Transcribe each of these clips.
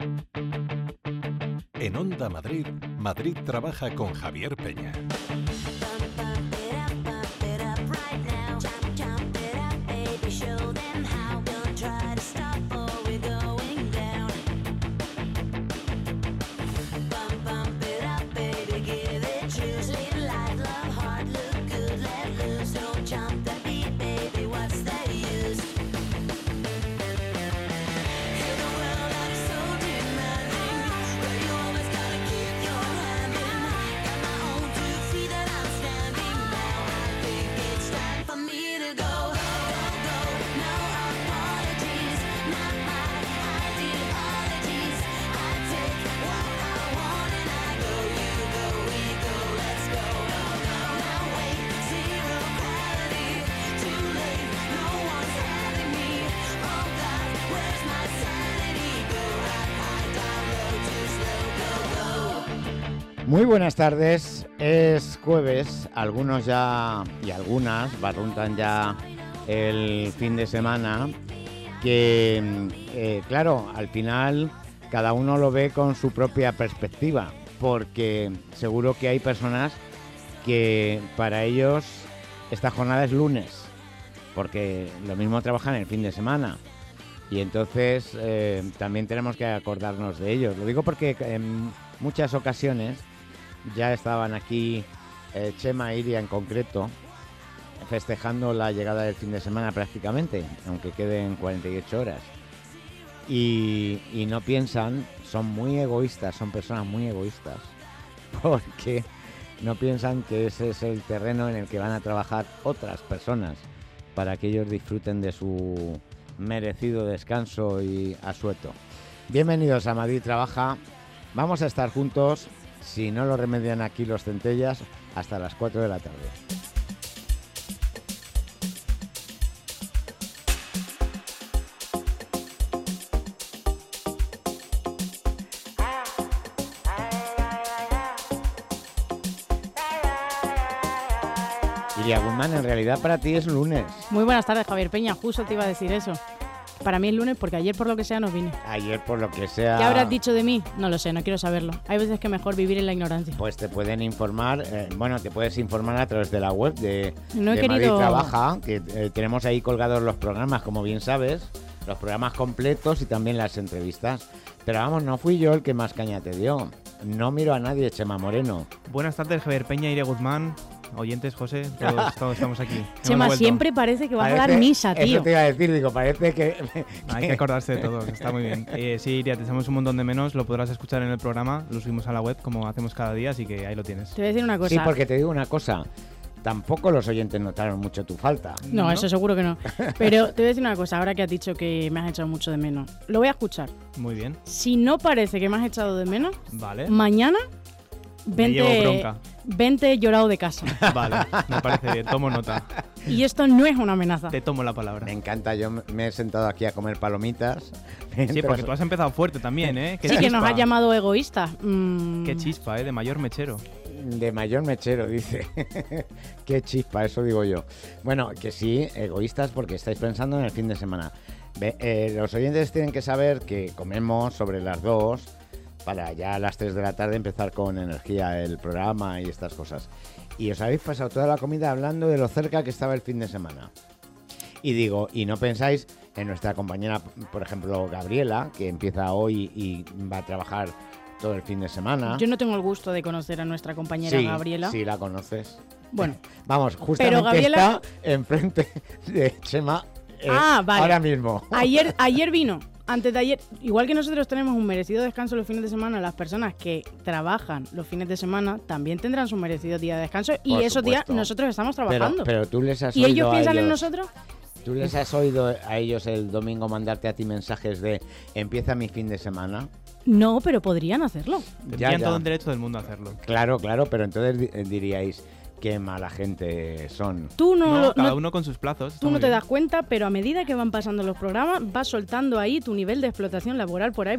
En Onda Madrid, Madrid trabaja con Javier Peña. Muy buenas tardes, es jueves, algunos ya y algunas barruntan ya el fin de semana, que claro, al final cada uno lo ve con su propia perspectiva, porque seguro que hay personas que para ellos esta jornada es lunes, porque lo mismo trabajan el fin de semana. Y entonces también tenemos que acordarnos de ellos. Lo digo porque en muchas ocasiones ya estaban aquí Chema e Iria en concreto festejando la llegada del fin de semana prácticamente, aunque queden 48 horas. Y no piensan, son muy egoístas, son personas muy egoístas, porque no piensan que ese es el terreno en el que van a trabajar otras personas para que ellos disfruten de su merecido descanso y asueto. Bienvenidos a Madrid Trabaja. Vamos a estar juntos, si no lo remedian aquí los centellas, hasta las 4 de la tarde. Iria Guzmán, en realidad para ti es lunes. Muy buenas tardes, Javier Peña. Justo te iba a decir eso. Para mí es lunes porque ayer por lo que sea no vine. Ayer por lo que sea... ¿Qué habrás dicho de mí? No lo sé, no quiero saberlo. Hay veces que mejor vivir en la ignorancia. Pues te pueden informar, te puedes informar a través de la web de Madrid Trabaja, que tenemos ahí colgados los programas, como bien sabes, los programas completos y también las entrevistas. Pero vamos, no fui yo el que más caña te dio. No miro a nadie, Chema Moreno. Buenas tardes, Javier Peña, Iria Guzmán. Oyentes, José, todos estamos aquí. Chema, siempre parece que vas a dar misa, tío. Eso te iba a decir, digo, parece que... Hay que acordarse de todo, está muy bien. Sí, Iria, te echamos un montón de menos, lo podrás escuchar en el programa, lo subimos a la web como hacemos cada día, así que ahí lo tienes. Te voy a decir una cosa. Sí, porque te digo una cosa, tampoco los oyentes notaron mucho tu falta. No, eso seguro que no. Pero te voy a decir una cosa, ahora que has dicho que me has echado mucho de menos, lo voy a escuchar. Muy bien. Si no parece que me has echado de menos, vale. Mañana... Me llevo bronca. Vente llorado de casa. Vale, me parece bien, tomo nota. Y esto no es una amenaza. Te tomo la palabra. Me encanta, yo me he sentado aquí a comer palomitas. Sí, porque tú has empezado fuerte también, ¿eh? Sí, que nos has llamado egoístas. Qué chispa, ¿eh? De mayor mechero. De mayor mechero, dice. Qué chispa, eso digo yo. Bueno, que sí, egoístas porque estáis pensando en el fin de semana. Los oyentes tienen que saber que comemos sobre las 2... para ya a las 3 de la tarde empezar con energía el programa y estas cosas. Y os habéis pasado toda la comida hablando de lo cerca que estaba el fin de semana. Y digo, y no pensáis en nuestra compañera, por ejemplo, Gabriela, que empieza hoy y va a trabajar todo el fin de semana. Yo no tengo el gusto de conocer a nuestra compañera Gabriela. Sí, la conoces. Bueno. Vamos, justamente Gabriela... está enfrente de Chema vale. Ahora mismo. Ayer vino. Antes de ayer, igual que nosotros tenemos un merecido descanso los fines de semana, las personas que trabajan los fines de semana también tendrán su merecido día de descanso y por esos supuesto. días nosotros estamos trabajando. Pero tú les has ¿Y oído ellos piensan a ellos, en nosotros? ¿Tú les has oído a ellos el domingo mandarte a ti mensajes de empieza mi fin de semana? No, pero podrían hacerlo. Tendrían todo el derecho del mundo a hacerlo. Claro, pero entonces diríais... Qué mala gente son. Cada uno con sus plazos. Tú no te das cuenta, pero a medida que van pasando los programas, vas soltando ahí tu nivel de explotación laboral por ahí.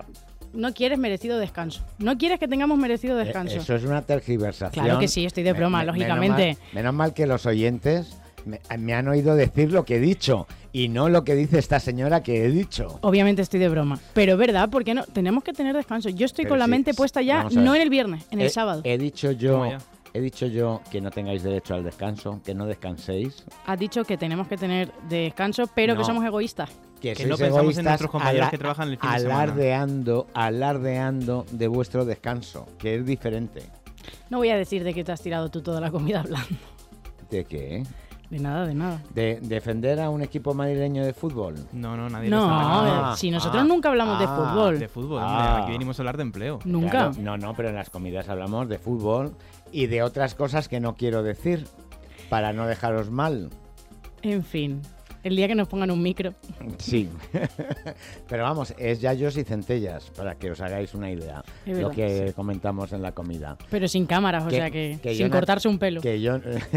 No quieres merecido descanso. No quieres que tengamos merecido descanso. Eso es una tergiversación. Claro que sí, estoy de broma, lógicamente. Menos mal que los oyentes Me han oído decir lo que he dicho y no lo que dice esta señora que he dicho. Obviamente estoy de broma. Pero verdad, ¿por qué no? Tenemos que tener descanso. Yo estoy Pero con la sí, mente puesta ya, vamos a ver. no en el viernes, en el sábado. He dicho ¿Cómo ya? yo que no tengáis derecho al descanso, que no descanséis. Has dicho que tenemos que tener descanso, pero que No. somos egoístas. Que sois no pensamos en egoístas nuestros compañeros que trabajan el fin de semana. alardeando de vuestro descanso, que es diferente. No voy a decir de que te has tirado tú toda la comida hablando. ¿De qué? De nada, de nada. ¿De defender a un equipo madrileño de fútbol? No, nadie lo está atacando. No, si nosotros nunca hablamos de fútbol. De fútbol, Ah. hombre, aquí venimos a hablar de empleo. Nunca. Claro, no, pero en las comidas hablamos de fútbol y de otras cosas que no quiero decir para no dejaros mal. En fin, el día que nos pongan un micro. Sí, pero vamos, es yayos y centellas, para que os hagáis una idea, Es lo verdad, que comentamos en la comida. Pero sin cámaras, o sea que sin cortarse un pelo. Que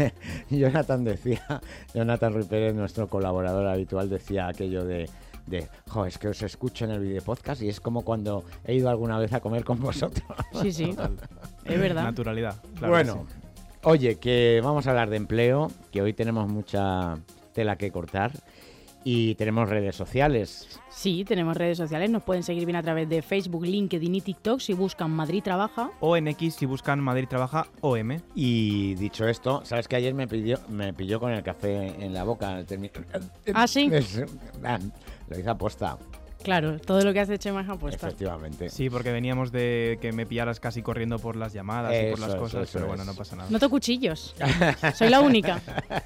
Jonathan Ruiz Pérez, nuestro colaborador habitual, decía aquello de es que os escucho en el videopodcast y es como cuando he ido alguna vez a comer con vosotros. Sí, es verdad. Naturalidad. Claro Bueno, que sí. oye, que vamos a hablar de empleo, que hoy tenemos mucha tela que cortar y tenemos redes sociales. Sí, tenemos redes sociales, nos pueden seguir bien a través de Facebook, LinkedIn y TikTok si buscan Madrid Trabaja. O en X si buscan Madrid Trabaja OM. Y dicho esto, ¿sabes que ayer me pilló con el café en la boca? ¿Ah, sí? Lo hice aposta, Claro, todo lo que hace Chema es apuesta. efectivamente. Sí, porque veníamos de que me pillaras casi corriendo por las llamadas y por las Eso es, cosas, eso pero es. bueno, no pasa nada. Noto cuchillos. Soy la única.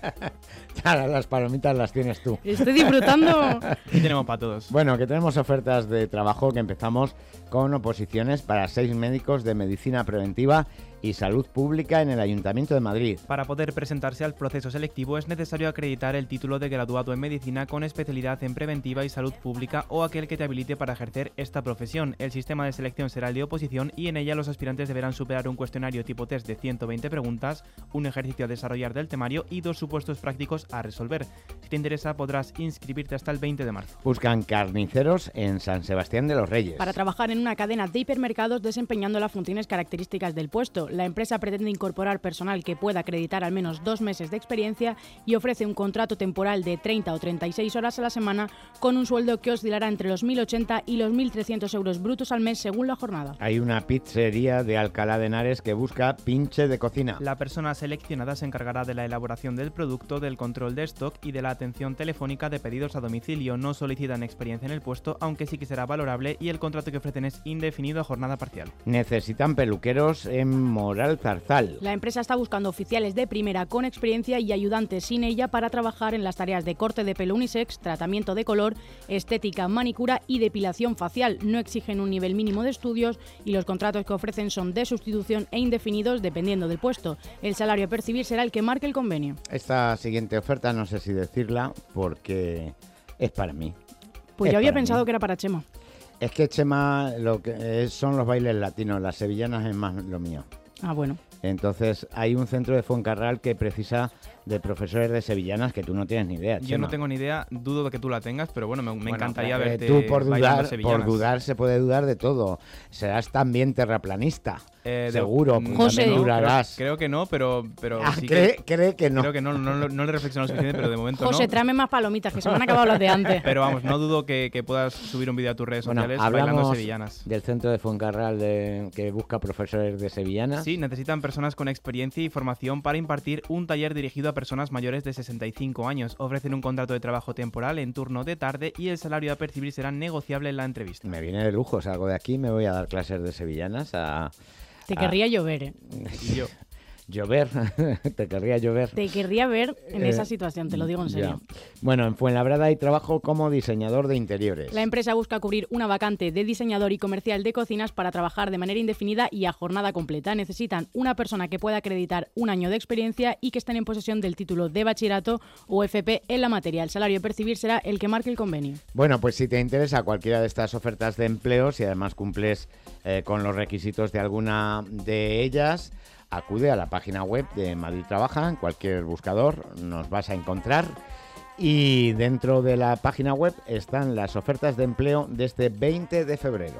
Ahora las palomitas las tienes tú. Estoy disfrutando. Aquí tenemos para todos. Bueno, que tenemos ofertas de trabajo, que empezamos con oposiciones para 6 médicos de medicina preventiva y salud pública en el Ayuntamiento de Madrid. Para poder presentarse al proceso selectivo es necesario acreditar el título de graduado en medicina con especialidad en preventiva y salud pública o aquel que te habilite para ejercer esta profesión. El sistema de selección será el de oposición y en ella los aspirantes deberán superar un cuestionario tipo test de 120 preguntas, un ejercicio a desarrollar del temario y 2 supuestos prácticos a resolver. Si te interesa podrás inscribirte hasta el 20 de marzo. Buscan carniceros en San Sebastián de los Reyes. Para trabajar en una cadena de hipermercados desempeñando las funciones características del puesto. La empresa pretende incorporar personal que pueda acreditar al menos 2 meses de experiencia y ofrece un contrato temporal de 30 o 36 horas a la semana con un sueldo que oscilará entre los 1.080 y los 1.300 euros brutos al mes según la jornada. Hay una pizzería de Alcalá de Henares que busca pinche de cocina. La persona seleccionada se encargará de la elaboración del producto, del control de stock y de la atención telefónica de pedidos a domicilio. No solicitan experiencia en el puesto, aunque sí que será valorable y el contrato que ofrecen es indefinido a jornada parcial. Necesitan peluqueros en Moral Zarzal. La empresa está buscando oficiales de primera con experiencia y ayudantes sin ella para trabajar en las tareas de corte de pelo unisex, tratamiento de color, estética, manicura y depilación facial. No exigen un nivel mínimo de estudios y los contratos que ofrecen son de sustitución e indefinidos dependiendo del puesto. El salario a percibir será el que marque el convenio. Esta siguiente oferta no sé si decirla porque es para mí. Pues Es yo había para pensado mí. que era para Chema. Es que Chema, lo que son los bailes latinos, las sevillanas es más lo mío. Ah, bueno. Entonces hay un centro de Fuencarral que precisa de profesores de sevillanas que tú no tienes ni idea. Yo Chema. no tengo ni idea, dudo de que tú la tengas, pero bueno, me encantaría verte Tú por bailando sevillanas. dudar se puede dudar de todo. Serás también terraplanista. Seguro, José. también durarás. Creo que no, pero sí cree que no. Creo que no le he reflexionado suficiente, pero de momento José, no. tráeme más palomitas, que se me han acabado las de antes. Pero vamos, no dudo que puedas subir un vídeo a tus redes Bueno, sociales bailando hablamos sevillanas. del centro de Fuencarral que busca profesores de sevillanas. Sí, necesitan personas con experiencia y formación para impartir un taller dirigido a personas mayores de 65 años. Ofrecen un contrato de trabajo temporal en turno de tarde y el salario a percibir será negociable en la entrevista. Me viene de lujo, salgo de aquí, me voy a dar clases de sevillanas a... Te querría llover, ¿eh? Y yo. Llover, te querría llover. Te querría ver en esa situación, te lo digo en serio. Ya. Bueno, en Fuenlabrada hay trabajo como diseñador de interiores. La empresa busca cubrir una vacante de diseñador y comercial de cocinas para trabajar de manera indefinida y a jornada completa. Necesitan una persona que pueda acreditar 1 año de experiencia y que estén en posesión del título de bachillerato o FP en la materia. El salario a percibir será el que marque el convenio. Bueno, pues si te interesa cualquiera de estas ofertas de empleo, si además cumples con los requisitos de alguna de ellas, acude a la página web de Madrid Trabaja, en cualquier buscador nos vas a encontrar. Y dentro de la página web están las ofertas de empleo de este 20 de febrero.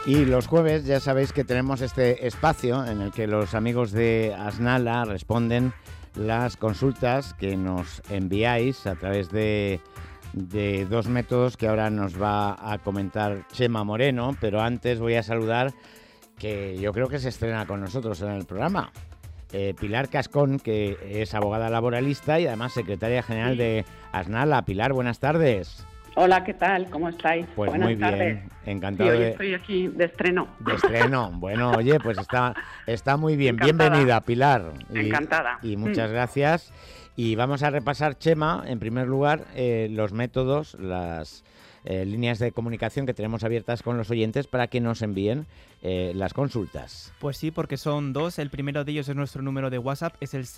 Y los jueves ya sabéis que tenemos este espacio en el que los amigos de Asnala responden las consultas que nos enviáis a través de dos métodos que ahora nos va a comentar Chema Moreno, pero antes voy a saludar que yo creo que se estrena con nosotros en el programa. Pilar Cascón, que es abogada laboralista y además secretaria general de Asnala. Pilar, buenas tardes. Hola, ¿qué tal? ¿Cómo estáis? Pues buenas muy tardes. bien, encantado. Sí, hoy estoy aquí de estreno. De estreno. Bueno, oye, pues está muy bien. Encantada. Bienvenida, Pilar. Encantada. Y muchas gracias. Y vamos a repasar, Chema, en primer lugar, los métodos, las líneas de comunicación que tenemos abiertas con los oyentes para que nos envíen las consultas. Pues sí, porque son dos. El primero de ellos es nuestro número de WhatsApp, es el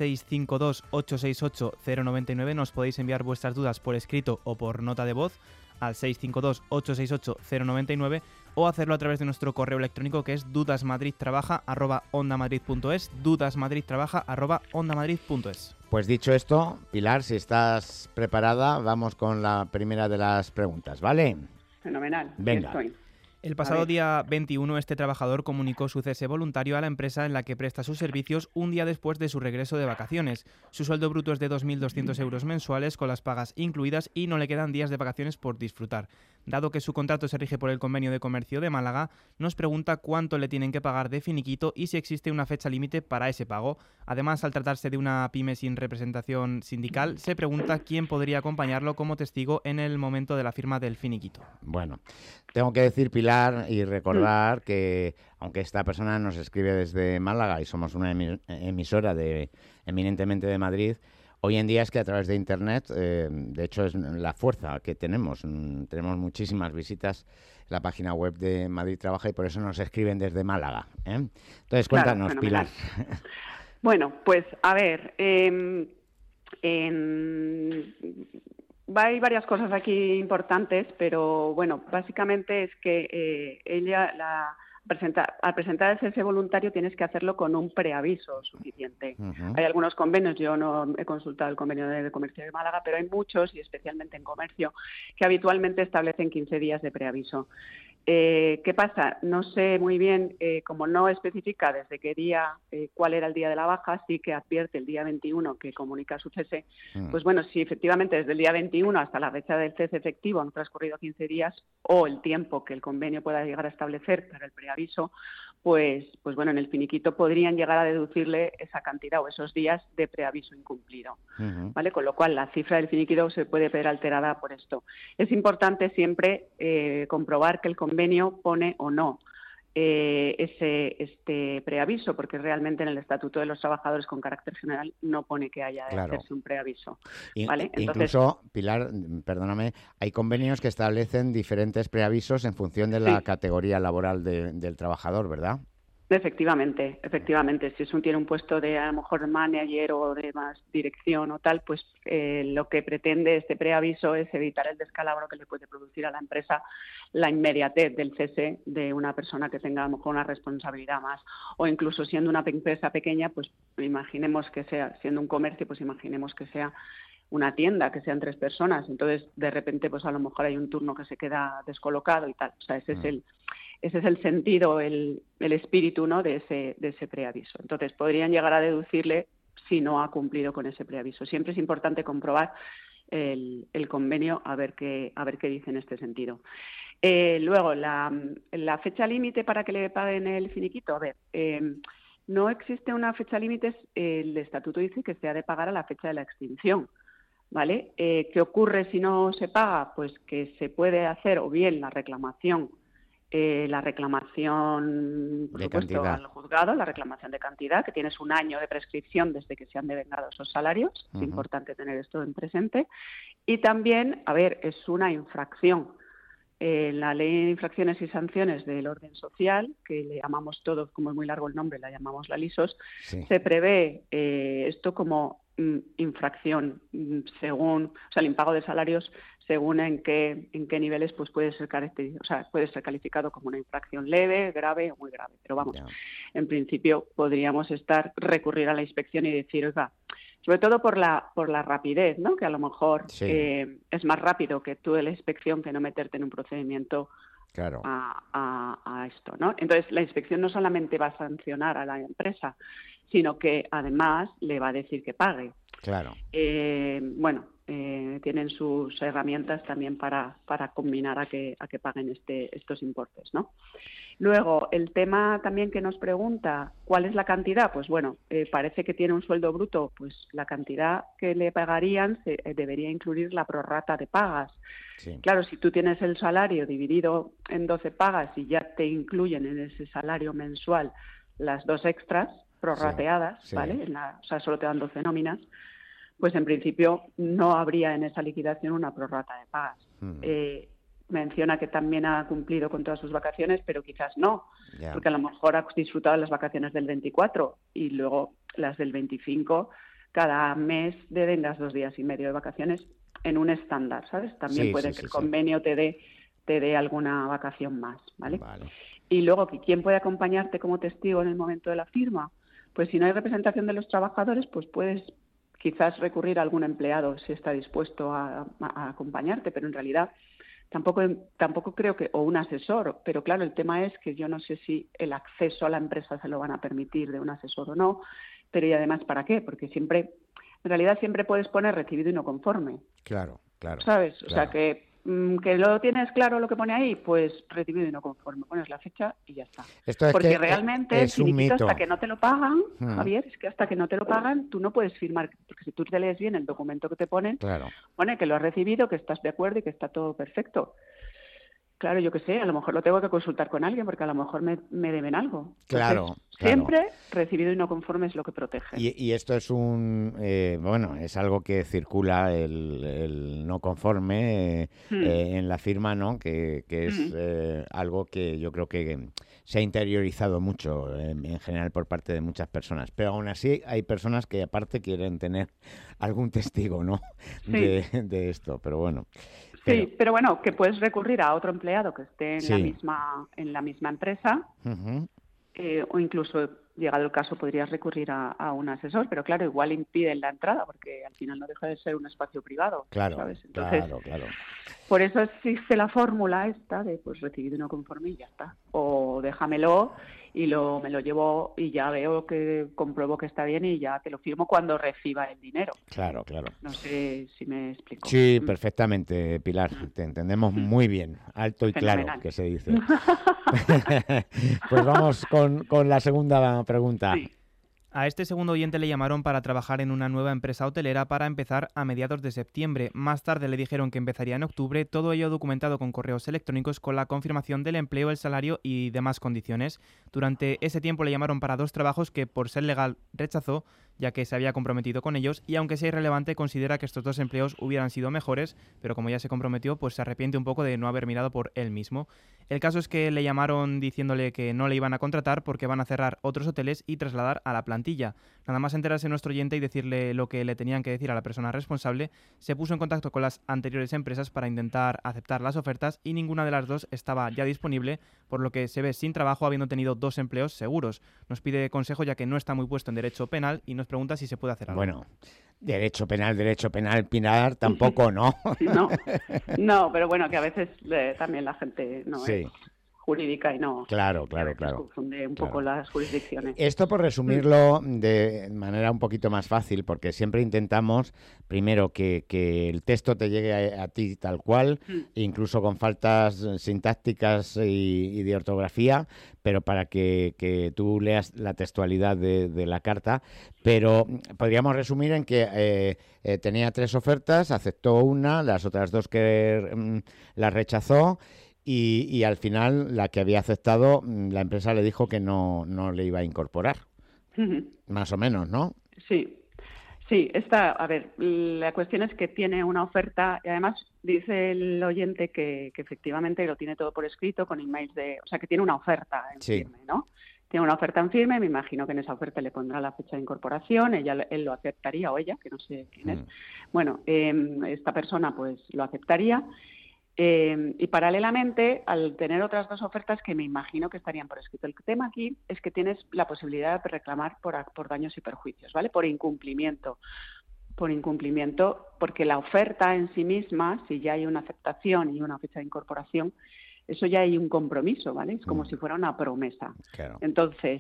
652-868-099. Nos podéis enviar vuestras dudas por escrito o por nota de voz al 652-868-099 o hacerlo a través de nuestro correo electrónico, que es dudasmadridtrabaja@ondamadrid.es, dudasmadridtrabaja@ondamadrid.es. Pues dicho esto, Pilar, si estás preparada, vamos con la primera de las preguntas, ¿vale? Fenomenal. Venga. Estoy. El pasado día 21, este trabajador comunicó su cese voluntario a la empresa en la que presta sus servicios un día después de su regreso de vacaciones. Su sueldo bruto es de 2.200 euros mensuales, con las pagas incluidas, y no le quedan días de vacaciones por disfrutar. Dado que su contrato se rige por el Convenio de Comercio de Málaga, nos pregunta cuánto le tienen que pagar de finiquito y si existe una fecha límite para ese pago. Además, al tratarse de una pyme sin representación sindical, se pregunta quién podría acompañarlo como testigo en el momento de la firma del finiquito. Bueno, tengo que decir, Pilar, y recordar que, aunque esta persona nos escribe desde Málaga y somos una emisora eminentemente de Madrid, hoy en día es que a través de Internet, de hecho es la fuerza que tenemos. Tenemos muchísimas visitas en la página web de Madrid Trabaja y por eso nos escriben desde Málaga, ¿eh? Entonces, cuéntanos, Claro, Pilar. Bueno, pues a ver, hay varias cosas aquí importantes, pero bueno, básicamente es que al presentar el cese voluntario tienes que hacerlo con un preaviso suficiente. Uh-huh. Hay algunos convenios, yo no he consultado el convenio de comercio de Málaga, pero hay muchos, y especialmente en comercio, que habitualmente establecen 15 días de preaviso. ¿Qué pasa? No sé muy bien, como no especifica desde qué día, cuál era el día de la baja, sí que advierte el día 21 que comunica su cese. Pues bueno, si efectivamente desde el día 21 hasta la fecha del cese efectivo han transcurrido 15 días o el tiempo que el convenio pueda llegar a establecer para el preaviso, pues bueno, en el finiquito podrían llegar a deducirle esa cantidad o esos días de preaviso incumplido, Uh-huh. ¿vale? Con lo cual la cifra del finiquito se puede ver alterada por esto. Es importante siempre comprobar que el convenio pone o no este preaviso, porque realmente en el Estatuto de los Trabajadores con carácter general no pone que haya de Claro. hacerse un preaviso, ¿vale? Entonces, Incluso, Pilar, perdóname, hay convenios que establecen diferentes preavisos en función de la Sí. categoría laboral del trabajador, ¿verdad? Efectivamente. Si tiene un puesto de a lo mejor manager o de más dirección o tal, pues lo que pretende este preaviso es evitar el descalabro que le puede producir a la empresa la inmediatez del cese de una persona que tenga a lo mejor una responsabilidad más, o incluso siendo una empresa pequeña, pues imaginemos que sea, siendo un comercio, pues imaginemos que sea una tienda, que sean 3 personas, entonces de repente pues a lo mejor hay un turno que se queda descolocado y tal. O sea, ese es el sentido, el espíritu, ¿no?, de ese preaviso. Entonces podrían llegar a deducirle si no ha cumplido con ese preaviso. Siempre es importante comprobar el convenio a ver qué dice en este sentido. Luego, la fecha límite para que le paguen el finiquito. A ver, no existe una fecha límite. El estatuto dice que se ha de pagar a la fecha de la extinción, ¿vale? ¿Qué ocurre si no se paga? Pues que se puede hacer o bien la reclamación, por supuesto, al juzgado, la reclamación de cantidad, que tienes un año de prescripción desde que se han devengado esos salarios. Uh-huh. Es importante tener esto en presente. Y también, a ver, es una infracción. La ley de infracciones y sanciones del orden social, que le llamamos todos, como es muy largo el nombre, la llamamos la LISOS, Sí. se prevé esto como infracción según, o sea, el impago de salarios según en qué niveles pues puede ser calificado como una infracción leve, grave o muy grave. Pero vamos, Ya. En principio podríamos recurrir a la inspección y decir, oiga, sobre todo por la rapidez, ¿no? Que a lo mejor Sí. es más rápido que tú de la inspección que no meterte en un procedimiento Claro. a esto, ¿no? Entonces, la inspección no solamente va a sancionar a la empresa, sino que además le va a decir que pague. Claro. Tienen sus herramientas también para combinar a que paguen estos importes, ¿no? Luego, el tema también que nos pregunta, ¿cuál es la cantidad? Pues bueno, parece que tiene un sueldo bruto, pues la cantidad que le pagarían debería incluir la prorrata de pagas. Sí. Claro, si tú tienes el salario dividido en 12 pagas y ya te incluyen en ese salario mensual las 2 extras prorrateadas, sí. ¿vale? O sea, solo te dan 12 nóminas, pues en principio no habría en esa liquidación una prorrata de pagas. Menciona que también ha cumplido con todas sus vacaciones, pero quizás no, porque a lo mejor ha disfrutado de las vacaciones del 24 y luego las del 25, cada mes dengas 2 días y medio de vacaciones en un estándar, ¿sabes? También puede que el convenio te dé alguna vacación más, ¿vale? Y luego, ¿quién puede acompañarte como testigo en el momento de la firma? Pues si no hay representación de los trabajadores, pues puedes quizás recurrir a algún empleado si está dispuesto a acompañarte, pero en realidad tampoco creo que, o un asesor, pero claro, el tema es que yo no sé si el acceso a la empresa se lo van a permitir de un asesor o no, pero y además, ¿para qué? Porque en realidad siempre puedes poner recibido y no conforme. Claro. ¿Sabes? O claro. sea, que lo tienes claro lo que pone ahí, pues recibido y no conforme. Pones la fecha y ya está. Porque realmente el finiquito hasta que no te lo pagan, Javier, es que hasta que no te lo pagan tú no puedes firmar, porque si tú te lees bien el documento que te ponen, pone que lo has recibido, que estás de acuerdo y que está todo perfecto. Claro, yo qué sé, a lo mejor lo tengo que consultar con alguien porque a lo mejor me deben algo. Entonces, siempre recibido y no conforme es lo que protege. Y esto es es algo que circula el no conforme en la firma, ¿no? Que es algo que yo creo que se ha interiorizado mucho en general por parte de muchas personas. Pero aún así hay personas que aparte quieren tener algún testigo, ¿no? De esto, pero bueno. Sí, pero bueno, que puedes recurrir a otro empleado que esté en la misma empresa, o incluso, llegado el caso, podrías recurrir a un asesor, pero claro, igual impiden la entrada, porque al final no deja de ser un espacio privado, ¿sabes? Entonces, claro. Por eso existe la fórmula esta de, pues, recibido y no conforme y ya está. O déjamelo y me lo llevo y ya veo que compruebo que está bien y ya te lo firmo cuando reciba el dinero. Claro. No sé si me explico. Sí, perfectamente, Pilar. Te entendemos muy bien. Alto y Fenomenal. claro, que se dice. Pues vamos con la segunda pregunta. Sí. A este segundo oyente le llamaron para trabajar en una nueva empresa hotelera para empezar a mediados de septiembre. Más tarde le dijeron que empezaría en octubre, todo ello documentado con correos electrónicos con la confirmación del empleo, el salario y demás condiciones. Durante ese tiempo le llamaron para 2 trabajos que por ser legal rechazó, ya que se había comprometido con ellos, y aunque sea irrelevante, considera que estos 2 empleos hubieran sido mejores, pero como ya se comprometió, pues se arrepiente un poco de no haber mirado por él mismo. El caso es que le llamaron diciéndole que no le iban a contratar porque van a cerrar otros hoteles y trasladar a la plantilla. Nada más enterarse nuestro oyente y decirle lo que le tenían que decir a la persona responsable, se puso en contacto con las anteriores empresas para intentar aceptar las ofertas y ninguna de las 2 estaba ya disponible, por lo que se ve sin trabajo habiendo tenido 2 empleos seguros. Nos pide consejo ya que no está muy puesto en derecho penal y nos pregunta si se puede hacer algo. Bueno, derecho penal, Pilar, tampoco, ¿no? No, pero bueno, que a veces también la gente no es jurídica y no. Claro. Confunde un poco las jurisdicciones. Esto por resumirlo de manera un poquito más fácil, porque siempre intentamos, primero, que el texto te llegue a ti tal cual, incluso con faltas sintácticas y de ortografía, pero para que tú leas la textualidad de la carta. Pero podríamos resumir en que tenía 3 ofertas, aceptó una, las otras 2 que las rechazó. Y al final, la que había aceptado, la empresa le dijo que no le iba a incorporar. Más o menos, ¿no? Sí, a ver, la cuestión es que tiene una oferta y además dice el oyente que efectivamente lo tiene todo por escrito con emails o sea, que tiene una oferta en firme, ¿no? Tiene una oferta en firme, me imagino que en esa oferta le pondrá la fecha de incorporación, él lo aceptaría o ella, que no sé quién es. Bueno, esta persona pues lo aceptaría. Y paralelamente, al tener otras 2 ofertas que me imagino que estarían por escrito. El tema aquí es que tienes la posibilidad de reclamar por daños y perjuicios, ¿vale? Por incumplimiento, porque la oferta en sí misma, si ya hay una aceptación y una fecha de incorporación, eso ya hay un compromiso, ¿vale? Es como si fuera una promesa. Claro. Entonces,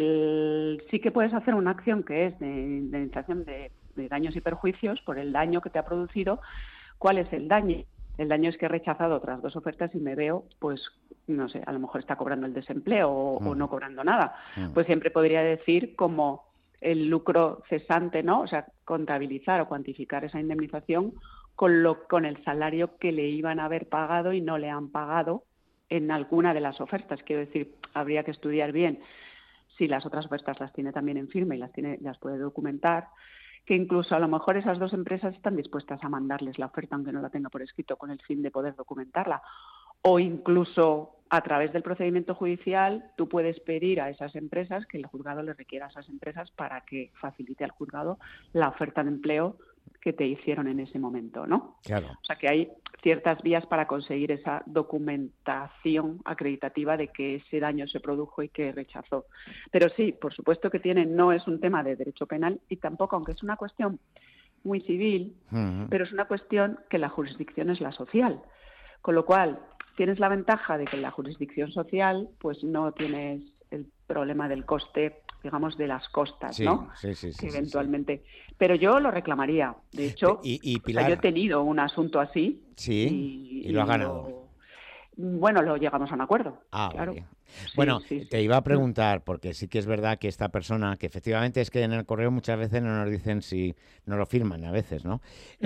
sí que puedes hacer una acción que es de indemnización de daños y perjuicios por el daño que te ha producido. ¿Cuál es el daño? El daño es que he rechazado otras 2 ofertas y me veo, pues, no sé, a lo mejor está cobrando el desempleo o no cobrando nada. Pues siempre podría decir como el lucro cesante, ¿no? O sea, contabilizar o cuantificar esa indemnización con el salario que le iban a haber pagado y no le han pagado en alguna de las ofertas. Quiero decir, habría que estudiar bien si las otras ofertas las tiene también en firme y las puede documentar, que incluso a lo mejor esas 2 empresas están dispuestas a mandarles la oferta aunque no la tenga por escrito con el fin de poder documentarla. O incluso a través del procedimiento judicial tú puedes pedir a esas empresas que el juzgado le requiera a esas empresas para que facilite al juzgado la oferta de empleo que te hicieron en ese momento, ¿no? Claro. O sea que hay ciertas vías para conseguir esa documentación acreditativa de que ese daño se produjo y que rechazó. Pero sí, por supuesto que no es un tema de derecho penal y tampoco, aunque es una cuestión muy civil, pero es una cuestión que la jurisdicción es la social. Con lo cual, tienes la ventaja de que en la jurisdicción social pues no tienes el problema del coste, digamos, de las costas, ¿no? Sí, que eventualmente. Sí. Pero yo lo reclamaría. De hecho, Pilar, yo he tenido un asunto así. Sí, y lo has ganado. Bueno, lo llegamos a un acuerdo. Claro. Vale. Bueno, te iba a preguntar, porque sí que es verdad que esta persona, que efectivamente es que en el correo muchas veces no nos dicen si no lo firman a veces, ¿no?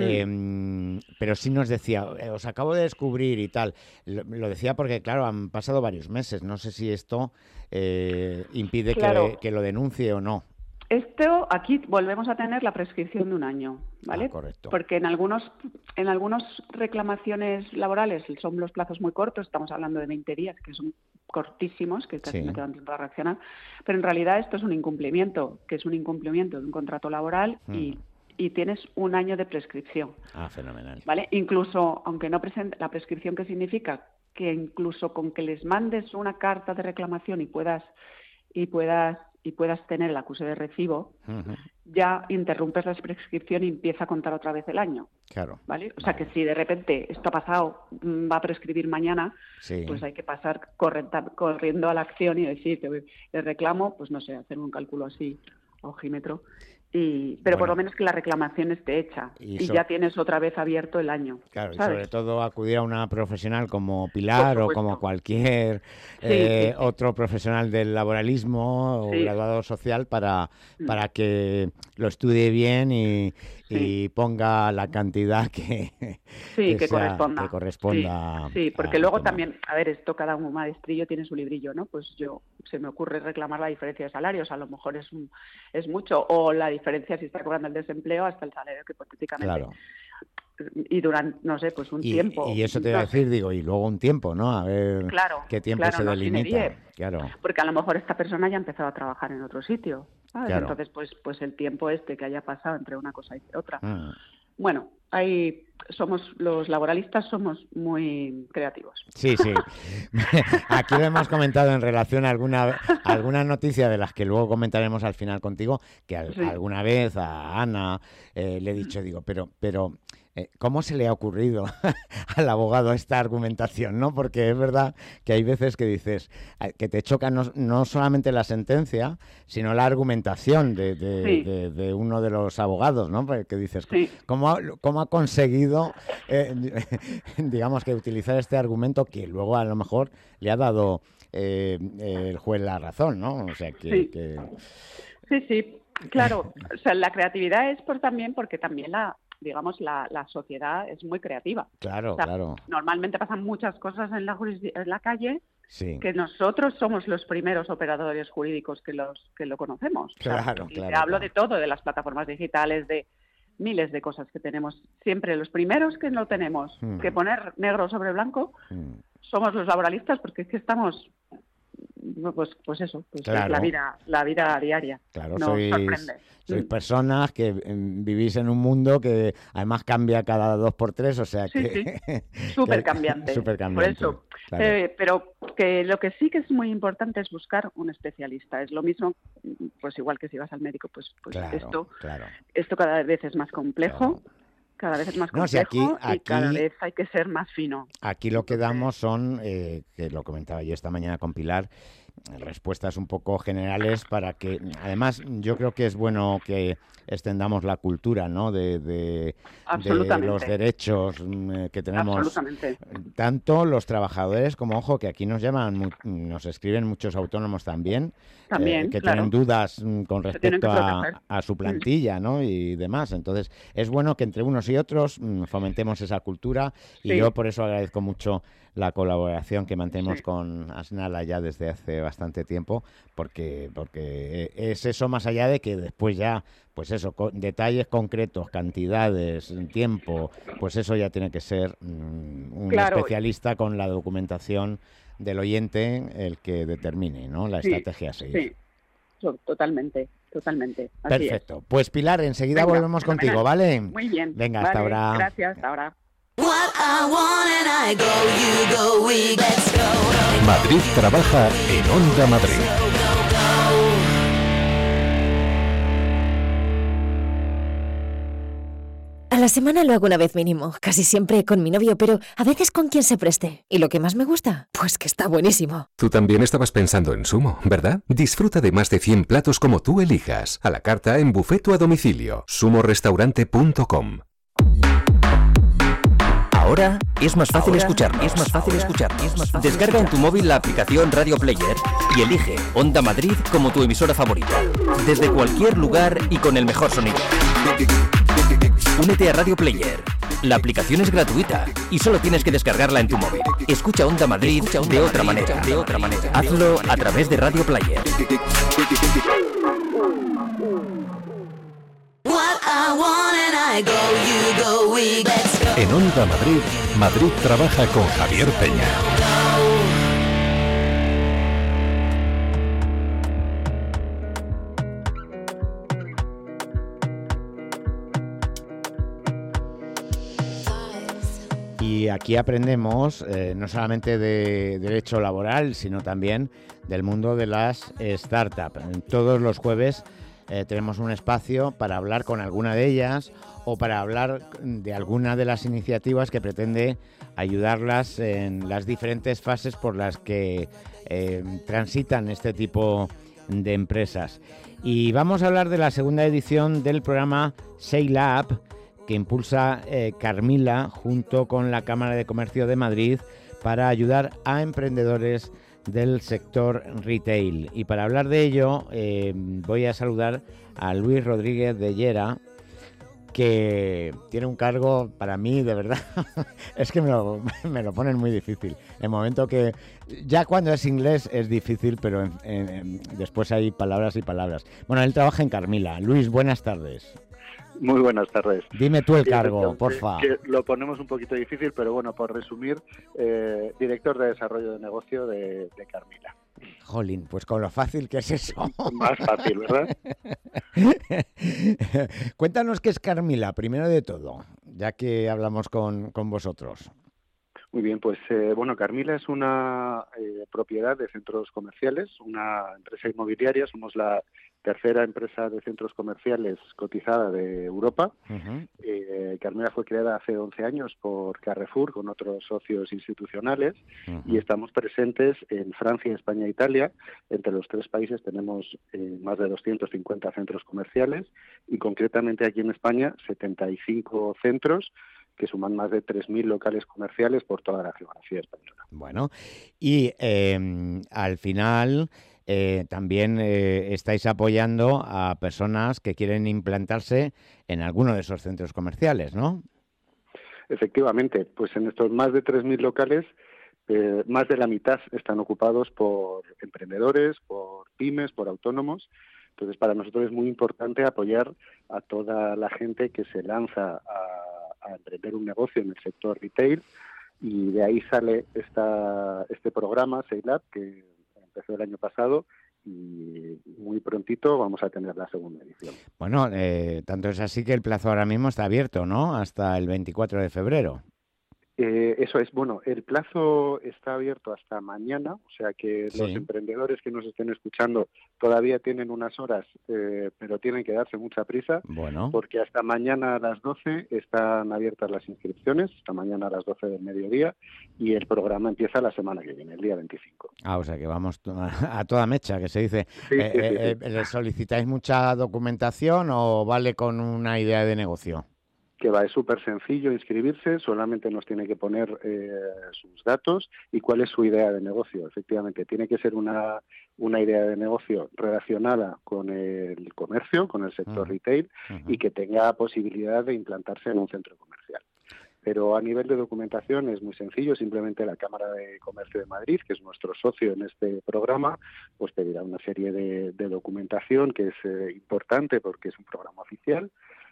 Pero sí nos decía, os acabo de descubrir y tal. Lo decía porque, claro, han pasado varios meses. No sé si esto impide que lo denuncie o no. Esto, aquí volvemos a tener la prescripción de 1 año, ¿vale? Correcto. Porque en algunas reclamaciones laborales son los plazos muy cortos, estamos hablando de 20 días, que son cortísimos, que casi no te dan tiempo a reaccionar, pero en realidad esto es un incumplimiento, que es un incumplimiento de un contrato laboral y tienes 1 año de prescripción. Fenomenal. ¿Vale? Incluso, aunque no presente la prescripción, ¿qué significa? Que incluso con que les mandes una carta de reclamación y puedas tener el acuse de recibo, ya interrumpes la prescripción y empieza a contar otra vez el año. Claro. ¿Vale? O sea que si de repente esto ha pasado, va a prescribir mañana, pues hay que pasar corriendo a la acción y decir que le reclamo, pues no sé, hacer un cálculo así a ojímetro. Pero por lo menos que la reclamación esté hecha y ya tienes otra vez abierto el año. Claro, ¿sabes? Y sobre todo acudir a una profesional como Pilar o como cualquier otro profesional del laboralismo o graduado social para que lo estudie bien y ponga la cantidad que corresponda. Sí, porque luego también, a ver, esto cada un maestrillo tiene su librillo, ¿no? Pues se me ocurre reclamar la diferencia de salarios, a lo mejor es mucho, o la diferencia si está cobrando el desempleo hasta el salario que hipotéticamente. Claro. Y durante, no sé, pues un tiempo. Y eso te iba a decir, y luego un tiempo, ¿no? A ver qué tiempo se delimita. Claro. Porque a lo mejor esta persona ya ha empezado a trabajar en otro sitio, ¿sabes? Claro. Entonces, pues el tiempo que haya pasado entre una cosa y otra. Bueno, los laboralistas somos muy creativos. Sí. Aquí lo hemos comentado en relación a alguna noticia de las que luego comentaremos al final contigo, que alguna vez a Ana le he dicho, pero ¿cómo se le ha ocurrido al abogado esta argumentación, ¿no? Porque es verdad que hay veces que dices que te choca no solamente la sentencia, sino la argumentación de uno de los abogados, ¿no? Porque dices, ¿cómo ha conseguido, digamos, que utilizar este argumento que luego a lo mejor le ha dado el juez la razón, ¿no? O sea, que... Sí, claro. O sea, la creatividad es porque también la sociedad es muy creativa. Claro, o sea, claro. Normalmente pasan muchas cosas en la calle que nosotros somos los primeros operadores jurídicos que lo conocemos. Claro. Hablo de todo, de las plataformas digitales, de miles de cosas que tenemos. Siempre los primeros que lo tenemos que poner negro sobre blanco somos los laboralistas, porque es que estamos... Pues eso, claro. Es la vida diaria. Claro, nos sorprende. Sois personas que vivís en un mundo que además cambia cada 2x3, o sea que... Súper cambiante. Por eso. Claro. Pero que lo que sí que es muy importante es buscar un especialista. Es lo mismo, pues igual que si vas al médico, pues claro, esto cada vez es más complejo. Claro. Cada vez es más complejo No, si aquí, y cada vez hay que ser más fino. Aquí lo que damos son, que lo comentaba yo esta mañana con Pilar, respuestas un poco generales para que, además, yo creo que es bueno que extendamos la cultura, ¿no? de los derechos que tenemos tanto los trabajadores como, ojo, que aquí nos escriben muchos autónomos también, que tienen dudas con respecto a su plantilla, ¿no? Y demás. Entonces, es bueno que entre unos y otros fomentemos esa cultura y yo por eso agradezco mucho la colaboración que mantenemos con Asnala ya desde hace bastante tiempo, porque es eso, más allá de que después ya, pues eso, detalles concretos, cantidades, tiempo, pues eso ya tiene que ser un especialista con la documentación del oyente el que determine, ¿no? La estrategia a seguir. Sí, totalmente. Así Perfecto. Es. Pues Pilar, enseguida volvemos contigo, ¿vale? Muy bien. Venga, hasta ahora. Gracias, hasta ahora. Madrid trabaja en Onda Madrid. A la semana lo hago una vez mínimo, casi siempre con mi novio, pero a veces con quien se preste. ¿Y lo que más me gusta? Pues que está buenísimo. Tú también estabas pensando en Sumo, ¿verdad? Disfruta de más de 100 platos como tú elijas, a la carta, en buffet o a domicilio. sumorestaurante.com. Ahora es más fácil escucharnos. Descarga en tu móvil la aplicación Radio Player y elige Onda Madrid como tu emisora favorita. Desde cualquier lugar y con el mejor sonido. Únete a Radio Player. La aplicación es gratuita y solo tienes que descargarla en tu móvil. Escucha Onda Madrid de otra manera. Hazlo a través de Radio Player. En Onda Madrid, Madrid trabaja con Javier Peña. Y aquí aprendemos no solamente de derecho laboral, sino también del mundo de las startups. Todos los jueves tenemos un espacio para hablar con alguna de ellas o para hablar de alguna de las iniciativas que pretende ayudarlas en las diferentes fases por las que transitan este tipo de empresas. Y vamos a hablar de la segunda edición del programa Sail Up, que impulsa Carmila junto con la Cámara de Comercio de Madrid para ayudar a emprendedores del sector retail. Y para hablar de ello voy a saludar a Luis Rodríguez de Llera, que tiene un cargo, para mí, de verdad, es que me lo ponen muy difícil. El momento que, ya cuando es inglés es difícil, pero después hay palabras y palabras. Bueno, él trabaja en Carmila. Luis, buenas tardes. Muy buenas tardes. Dime tú el cargo, porfa. Lo ponemos un poquito difícil, pero bueno, por resumir, director de desarrollo de negocio de Carmila. Jolín, pues con lo fácil que es eso. Más fácil, ¿verdad? Cuéntanos qué es Carmila, primero de todo, ya que hablamos con vosotros. Muy bien, pues bueno, Carmila es una propiedad de centros comerciales, una empresa inmobiliaria. Somos la tercera empresa de centros comerciales cotizada de Europa. Uh-huh. Carmila fue creada hace 11 años por Carrefour con otros socios institucionales. Uh-huh. Y estamos presentes en Francia, España e Italia. Entre los tres países tenemos más de 250 centros comerciales y concretamente aquí en España 75 centros que suman más de 3.000 locales comerciales por toda la geografía española. Bueno, y al final también estáis apoyando a personas que quieren implantarse en alguno de esos centros comerciales, ¿no? Efectivamente, pues en estos más de 3.000 locales, más de la mitad están ocupados por emprendedores, por pymes, por autónomos. Entonces, para nosotros es muy importante apoyar a toda la gente que se lanza a emprender un negocio en el sector retail, y de ahí sale este programa Sail Up, que empezó el año pasado, y muy prontito vamos a tener la segunda edición. Bueno, tanto es así que el plazo ahora mismo está abierto, ¿no? Hasta el 24 de febrero. Eso es, bueno, el plazo está abierto hasta mañana, o sea que los emprendedores que nos estén escuchando todavía tienen unas horas, pero tienen que darse mucha prisa, porque hasta mañana a las 12 están abiertas las inscripciones, hasta mañana a las 12 del mediodía, y el programa empieza la semana que viene, el día 25. O sea que vamos a toda mecha, que se dice. Sí. ¿Les solicitáis mucha documentación o vale con una idea de negocio? Que va, es súper sencillo inscribirse, solamente nos tiene que poner sus datos y cuál es su idea de negocio. Efectivamente, tiene que ser una idea de negocio relacionada con el comercio, con el sector retail, y que tenga posibilidad de implantarse en un centro comercial. Pero a nivel de documentación es muy sencillo, simplemente la Cámara de Comercio de Madrid, que es nuestro socio en este programa, pues pedirá una serie de documentación que es importante porque es un programa oficial.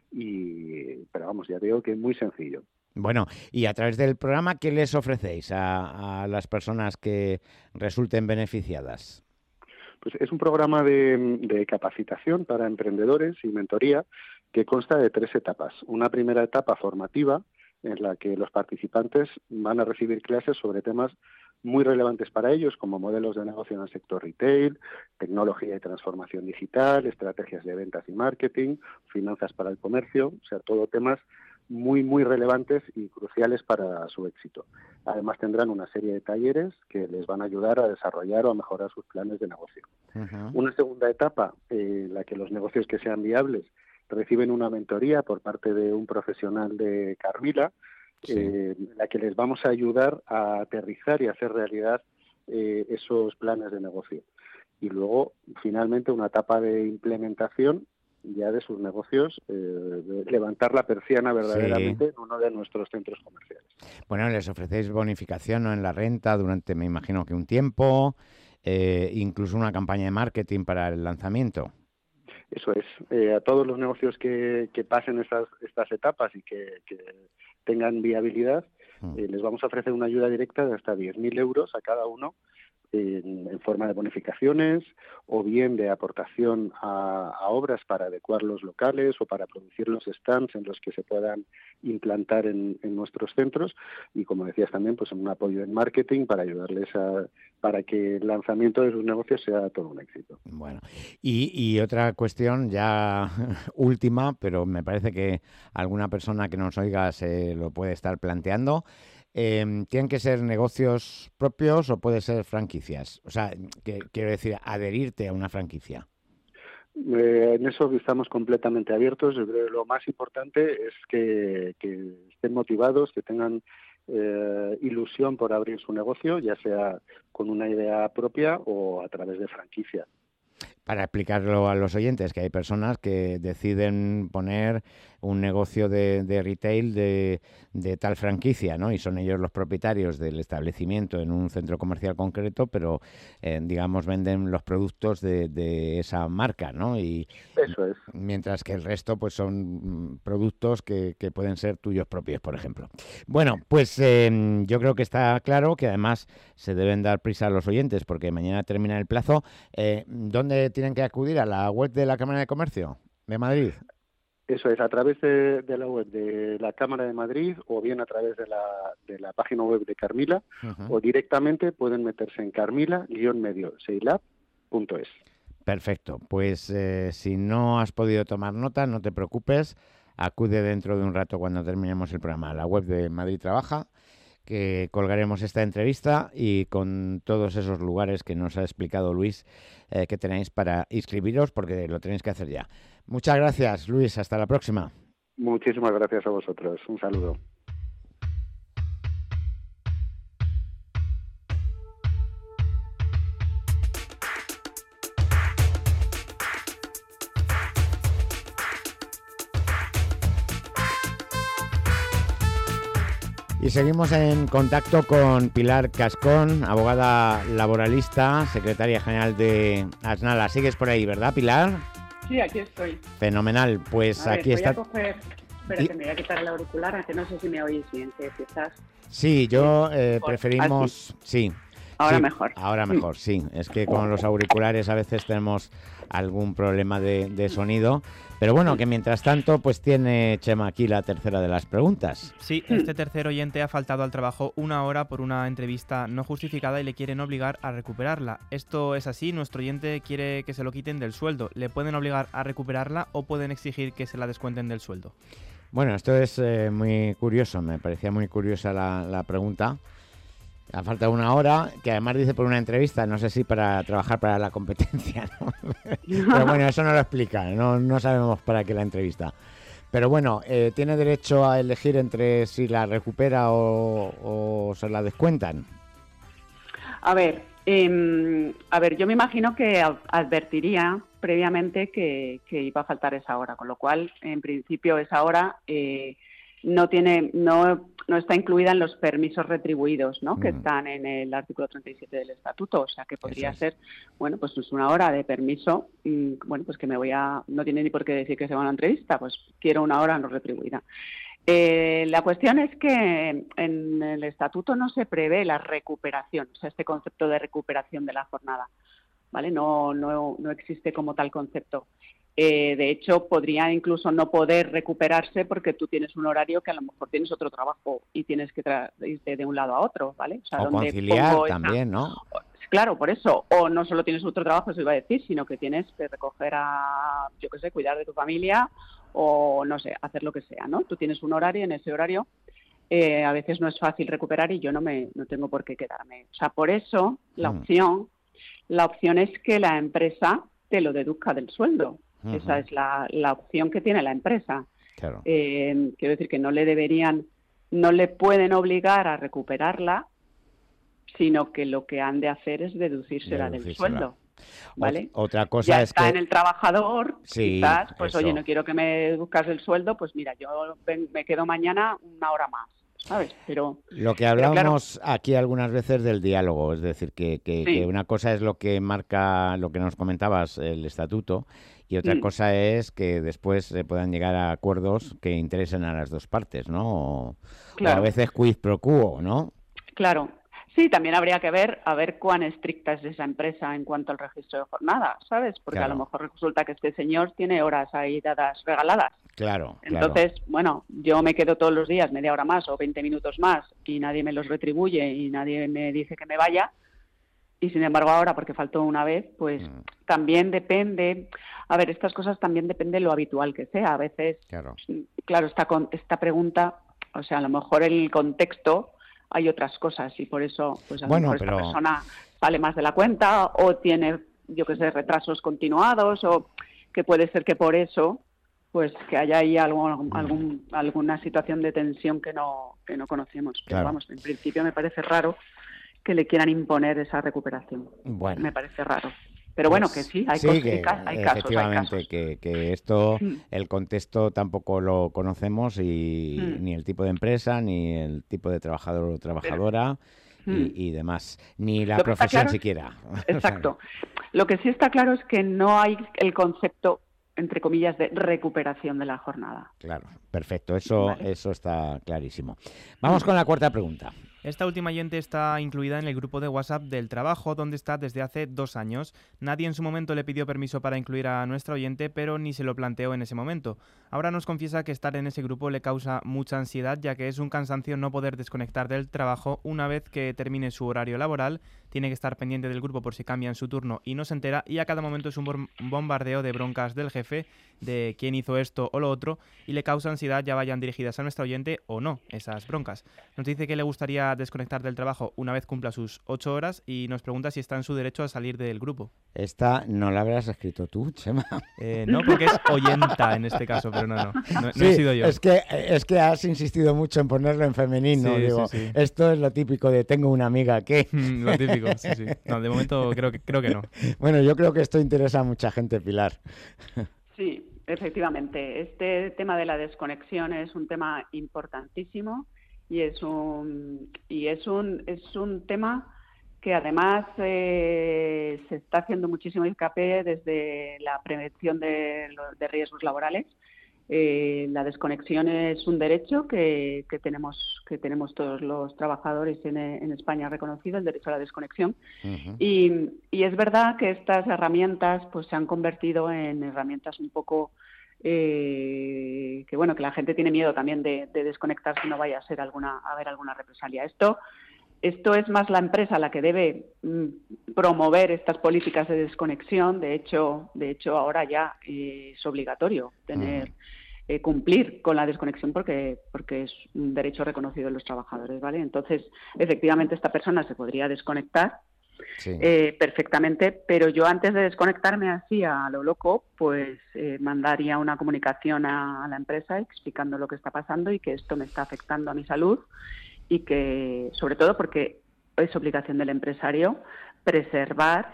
Pero vamos, ya veo que es muy sencillo. Bueno, y a través del programa, ¿qué les ofrecéis a las personas que resulten beneficiadas? Pues es un programa de capacitación para emprendedores y mentoría que consta de 3 etapas. Una primera etapa formativa en la que los participantes van a recibir clases sobre temas muy relevantes para ellos, como modelos de negocio en el sector retail, tecnología y transformación digital, estrategias de ventas y marketing, finanzas para el comercio, o sea, todo temas muy, muy relevantes y cruciales para su éxito. Además, tendrán una serie de talleres que les van a ayudar a desarrollar o a mejorar sus planes de negocio. Una segunda etapa en la que los negocios que sean viables reciben una mentoría por parte de un profesional de Carmila, en la que les vamos a ayudar a aterrizar y hacer realidad esos planes de negocio. Y luego, finalmente, una etapa de implementación ya de sus negocios, de levantar la persiana verdaderamente en uno de nuestros centros comerciales. Bueno, les ofrecéis bonificación, ¿no?, en la renta durante, me imagino que un tiempo, incluso una campaña de marketing para el lanzamiento. Eso es. A todos los negocios que pasen estas etapas y que tengan viabilidad, les vamos a ofrecer una ayuda directa de hasta 10.000 euros a cada uno en forma de bonificaciones o bien de aportación a obras para adecuar los locales o para producir los stands en los que se puedan implantar en nuestros centros, y como decías también, pues un apoyo en marketing para ayudarles para que el lanzamiento de sus negocios sea todo un éxito. Bueno, y otra cuestión ya última, pero me parece que alguna persona que nos oiga se lo puede estar planteando. ¿Tienen que ser negocios propios o puede ser franquicias? O sea, quiero decir, adherirte a una franquicia. En eso estamos completamente abiertos. Yo creo que lo más importante es que estén motivados, que tengan ilusión por abrir su negocio, ya sea con una idea propia o a través de franquicia. Para explicarlo a los oyentes, que hay personas que deciden poner un negocio de retail de tal franquicia, ¿no? Y son ellos los propietarios del establecimiento en un centro comercial concreto, pero, digamos, venden los productos de esa marca, ¿no? Y eso es. Mientras que el resto, pues, son productos que pueden ser tuyos propios, por ejemplo. Bueno, pues yo creo que está claro que además se deben dar prisa a los oyentes porque mañana termina el plazo. ¿Dónde tienen que acudir? ¿A la web de la Cámara de Comercio de Madrid? Eso es, a través de la web de la Cámara de Madrid o bien a través de la página web de Carmila, o directamente pueden meterse en carmila-medioseilab.es. Perfecto, pues si no has podido tomar nota, no te preocupes, acude dentro de un rato cuando terminemos el programa a la web de Madrid Trabaja, que colgaremos esta entrevista y con todos esos lugares que nos ha explicado Luis que tenéis para inscribiros, porque lo tenéis que hacer ya. Muchas gracias, Luis. Hasta la próxima. Muchísimas gracias a vosotros. Un saludo. Y seguimos en contacto con Pilar Cascón, abogada laboralista, secretaria general de Asnala. ¿Sigues por ahí, verdad, Pilar? Sí, aquí estoy. Fenomenal, pues a ver, aquí está. Espérate, me voy a quitar el auricular, aunque no sé si me oís bien, si estás... Sí, yo preferimos... Sí, Ahora Sí, mejor. Ahora mejor, sí. Es que con los auriculares a veces tenemos algún problema de sonido. Pero bueno, que mientras tanto, pues tiene Chema aquí la tercera de las preguntas. Sí, este tercer oyente ha faltado al trabajo 1 hora por una entrevista no justificada y le quieren obligar a recuperarla. Esto es así, nuestro oyente quiere que se lo quiten del sueldo. ¿Le pueden obligar a recuperarla o pueden exigir que se la descuenten del sueldo? Bueno, esto es muy curioso, me parecía muy curiosa la pregunta. A falta de 1 hora, que además dice por una entrevista, no sé si para trabajar para la competencia, ¿no? Pero bueno, eso no lo explica, no sabemos para qué la entrevista. Pero bueno, tiene derecho a elegir entre si la recupera o se la descuentan. A ver, yo me imagino que advertiría previamente que iba a faltar esa hora, con lo cual, en principio, esa hora no está incluida en los permisos retribuidos, ¿no? Que están en el artículo 37 del Estatuto, o sea que podría ser, bueno, pues es 1 hora de permiso, bueno, pues que no tiene ni por qué decir que se va a una entrevista, pues quiero 1 hora no retribuida. La cuestión es que en el Estatuto no se prevé la recuperación, o sea, este concepto de recuperación de la jornada, ¿vale? No existe como tal concepto. De hecho, podría incluso no poder recuperarse porque tú tienes un horario que a lo mejor tienes otro trabajo y tienes que irte de un lado a otro, ¿vale? O conciliar también, ¿no? Claro, por eso. O no solo tienes otro trabajo, eso iba a decir, sino que tienes que recoger cuidar de tu familia o, no sé, hacer lo que sea, ¿no? Tú tienes un horario, en ese horario a veces no es fácil recuperar y yo no tengo por qué quedarme. O sea, por eso la opción es que la empresa te lo deduzca del sueldo. Esa es la opción que tiene la empresa. Claro. Quiero decir que no le pueden obligar a recuperarla, sino que lo que han de hacer es deducírsela del sueldo. ¿Vale? Otra cosa ya es está que en el trabajador, sí, quizás, pues eso. oye, no quiero que me deduzcas el sueldo, pues mira, yo me quedo mañana 1 hora más, ¿sabes? Pero lo que hablamos aquí algunas veces del diálogo, es decir, que una cosa es lo que marca, lo que nos comentabas, el estatuto, y otra cosa es que después se puedan llegar a acuerdos que interesen a las dos partes, ¿no? O a veces quid pro quo, ¿no? Claro. Sí, también habría que ver cuán estricta es esa empresa en cuanto al registro de jornada, ¿sabes? Porque a lo mejor resulta que este señor tiene horas ahí dadas regaladas. Claro. Entonces, bueno, yo me quedo todos los días media hora más o 20 minutos más y nadie me los retribuye y nadie me dice que me vaya. Y sin embargo ahora, porque faltó una vez, pues también depende. A ver, estas cosas también depende de lo habitual que sea. A veces, claro, esta pregunta, o sea, a lo mejor el contexto hay otras cosas y por eso, pues a lo mejor esta persona sale más de la cuenta o tiene, yo qué sé, retrasos continuados o que puede ser que por eso, pues que haya ahí alguna situación de tensión que no conocemos. Pero vamos, en principio me parece raro que le quieran imponer esa recuperación. Bueno. Me parece raro. Pero bueno, que sí, hay casos. Efectivamente, que esto, el contexto tampoco lo conocemos y ni el tipo de empresa, ni el tipo de trabajador o trabajadora y demás, ni la profesión siquiera. Exacto. Lo que sí está claro es que no hay el concepto, entre comillas, de recuperación de la jornada. Claro, perfecto, eso está clarísimo. Vamos con la cuarta pregunta. Esta última oyente está incluida en el grupo de WhatsApp del trabajo, donde está desde hace 2 años. Nadie en su momento le pidió permiso para incluir a nuestra oyente, pero ni se lo planteó en ese momento. Ahora nos confiesa que estar en ese grupo le causa mucha ansiedad, ya que es un cansancio no poder desconectar del trabajo una vez que termine su horario laboral. Tiene que estar pendiente del grupo por si cambian su turno y no se entera, y a cada momento es un bombardeo de broncas del jefe, de quién hizo esto o lo otro, y le causa ansiedad, ya vayan dirigidas a nuestra oyente o no, esas broncas. Nos dice que le gustaría desconectar del trabajo una vez cumpla sus 8 horas y nos pregunta si está en su derecho a salir del grupo. Esta no la habrás escrito tú, Chema. No, porque es oyenta en este caso, pero no he sido yo. Es que has insistido mucho en ponerlo en femenino. Sí. Esto es lo típico de tengo una amiga que... Lo típico, sí. No, de momento creo que no. Bueno, yo creo que esto interesa a mucha gente, Pilar. Sí, efectivamente. Este tema de la desconexión es un tema importantísimo y es un tema que además se está haciendo muchísimo hincapié desde la prevención de riesgos laborales La desconexión es un derecho que tenemos todos los trabajadores en España reconocido, el derecho a la desconexión. Uh-huh. Y es verdad que estas herramientas pues se han convertido en herramientas un poco que la gente tiene miedo también de desconectarse, no vaya a haber alguna represalia. Esto es más la empresa la que debe promover estas políticas de desconexión. De hecho ahora ya es obligatorio cumplir con la desconexión porque es un derecho reconocido de los trabajadores, ¿vale? Entonces, efectivamente, esta persona se podría desconectar perfectamente, pero yo antes de desconectarme así a lo loco, pues mandaría una comunicación a la empresa explicando lo que está pasando y que esto me está afectando a mi salud y que, sobre todo porque es obligación del empresario preservar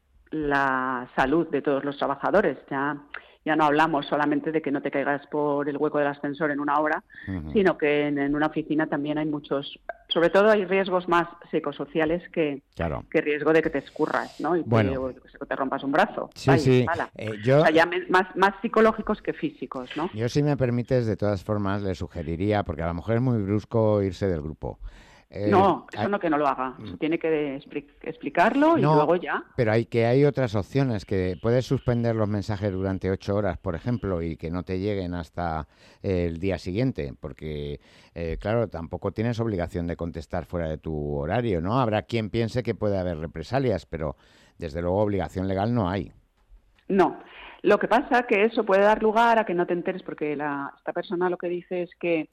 la salud de todos los trabajadores. Ya no hablamos solamente de que no te caigas por el hueco del ascensor en una hora, uh-huh, sino que en una oficina también hay muchos, sobre todo hay riesgos más psicosociales que riesgo de que te escurras, ¿no? Y que te rompas un brazo. Sí. O sea, ya más psicológicos que físicos, ¿no? Yo, si me permites, de todas formas, le sugeriría, porque a lo mejor es muy brusco irse del grupo. No, eso no, que no lo haga. Tiene que explicarlo y luego ya. Pero hay otras opciones, que puedes suspender los mensajes durante 8 horas, por ejemplo, y que no te lleguen hasta el día siguiente, porque, claro, tampoco tienes obligación de contestar fuera de tu horario, ¿no? Habrá quien piense que puede haber represalias, pero desde luego obligación legal no hay. No. Lo que pasa es que eso puede dar lugar a que no te enteres, porque esta persona lo que dice es que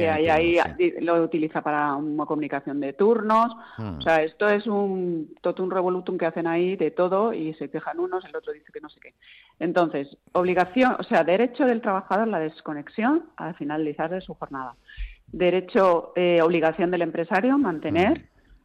lo utiliza para una comunicación de turnos. O sea, esto es un totum revolutum que hacen ahí de todo y se quejan unos, el otro dice que no sé qué. Entonces, derecho del trabajador la desconexión al finalizar de su jornada. Obligación del empresario mantener,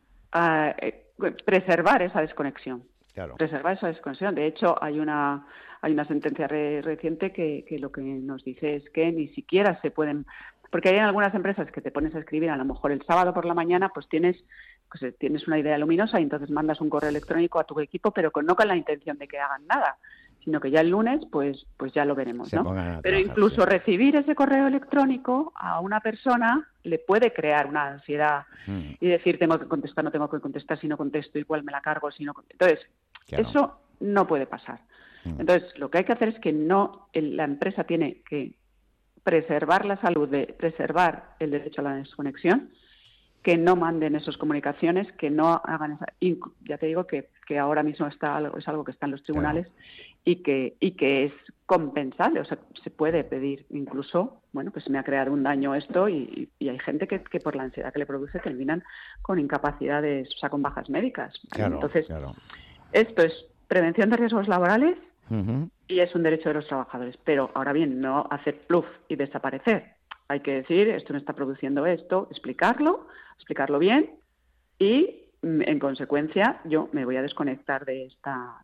preservar esa desconexión. Claro. Preservar esa desconexión. De hecho, hay una sentencia reciente que lo que nos dice es que ni siquiera se pueden, porque hay en algunas empresas que te pones a escribir a lo mejor el sábado por la mañana, pues tienes una idea luminosa y entonces mandas un correo electrónico a tu equipo, pero no con la intención de que hagan nada, sino que ya el lunes pues ya lo veremos, ¿no? Pero incluso recibir ese correo electrónico a una persona le puede crear una ansiedad y decir, tengo que contestar, si no contesto igual me la cargo, si no contesto. Entonces, eso no puede pasar. Entonces, lo que hay que hacer es que la empresa tiene que preservar la salud, preservar el derecho a la desconexión, que no manden esas comunicaciones, que no hagan esa. Ya te digo que ahora mismo es algo que está en los tribunales y que es compensable. O sea, se puede pedir incluso, que se me ha creado un daño esto y hay gente que por la ansiedad que le produce terminan con incapacidades, o sea, con bajas médicas. Entonces, esto es prevención de riesgos laborales. Uh-huh. Y es un derecho de los trabajadores, pero ahora bien, no hacer pluf y desaparecer. Hay que decir, esto me está produciendo esto, explicarlo bien y, en consecuencia, yo me voy a desconectar de esta.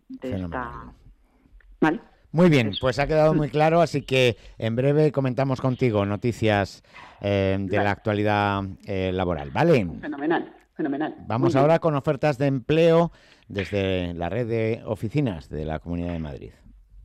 ¿Vale? Muy bien, pues ha quedado muy claro, así que en breve comentamos contigo noticias de la actualidad laboral, ¿vale? Fenomenal. Vamos ahora con ofertas de empleo desde la red de oficinas de la Comunidad de Madrid.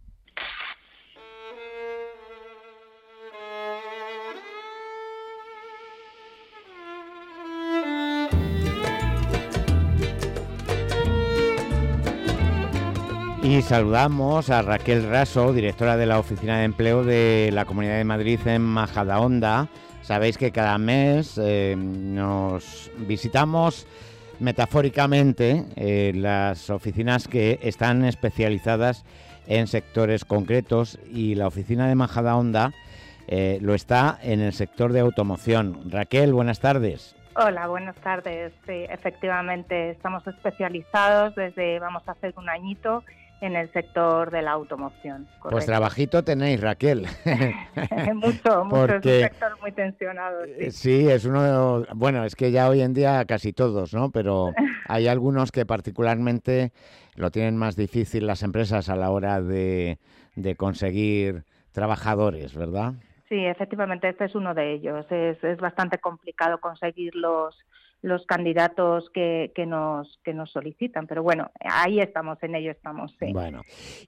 Y saludamos a Raquel Raso, directora de la Oficina de Empleo de la Comunidad de Madrid en Majadahonda. Sabéis que cada mes nos visitamos metafóricamente las oficinas que están especializadas en sectores concretos y la oficina de Majadahonda lo está en el sector de automoción. Raquel, buenas tardes. Hola, buenas tardes. Sí, efectivamente estamos especializados vamos a hacer un añito en el sector de la automoción. Correcto. Pues trabajito tenéis, Raquel. mucho, porque, es un sector muy tensionado. Sí, es es que ya hoy en día casi todos, ¿no? Pero hay algunos que particularmente lo tienen más difícil las empresas a la hora de conseguir trabajadores, ¿verdad? Sí, efectivamente, este es uno de ellos. Es bastante complicado conseguir los los candidatos que nos solicitan. Pero bueno, ahí estamos, en ello estamos. Sí. Bueno,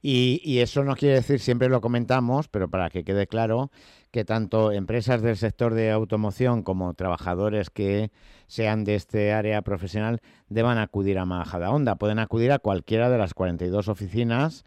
y eso no quiere decir, siempre lo comentamos, pero para que quede claro, que tanto empresas del sector de automoción como trabajadores que sean de este área profesional deban acudir a Majadahonda. Pueden acudir a cualquiera de las 42 oficinas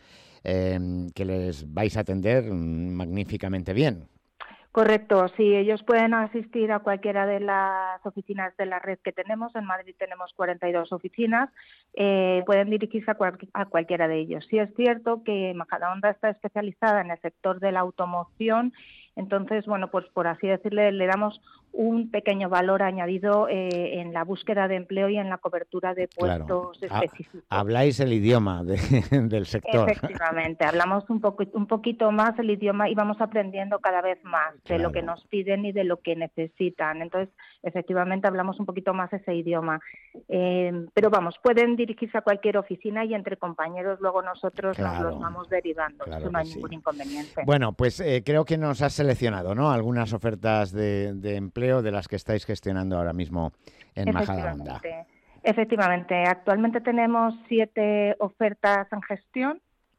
que les vais a atender magníficamente bien. Correcto, sí, ellos pueden asistir a cualquiera de las oficinas de la red que tenemos. En Madrid tenemos 42 oficinas, pueden dirigirse a cualquiera de ellos. Sí es cierto que Majadahonda está especializada en el sector de la automoción, entonces, bueno, pues por así decirle, le damos un pequeño valor añadido en la búsqueda de empleo y en la cobertura de puestos específicos. Habláis el idioma del sector. Efectivamente, hablamos un poquito más el idioma y vamos aprendiendo cada vez más de lo que nos piden y de lo que necesitan. Entonces, efectivamente, hablamos un poquito más ese idioma. Pero vamos, pueden dirigirse a cualquier oficina y entre compañeros luego nosotros nos los vamos derivando. Eso no hay ningún inconveniente. Bueno, pues creo que nos has seleccionado, ¿no?, algunas ofertas de empleo de las que estáis gestionando ahora mismo en Majadahonda. Efectivamente. Actualmente tenemos 7 ofertas en gestión.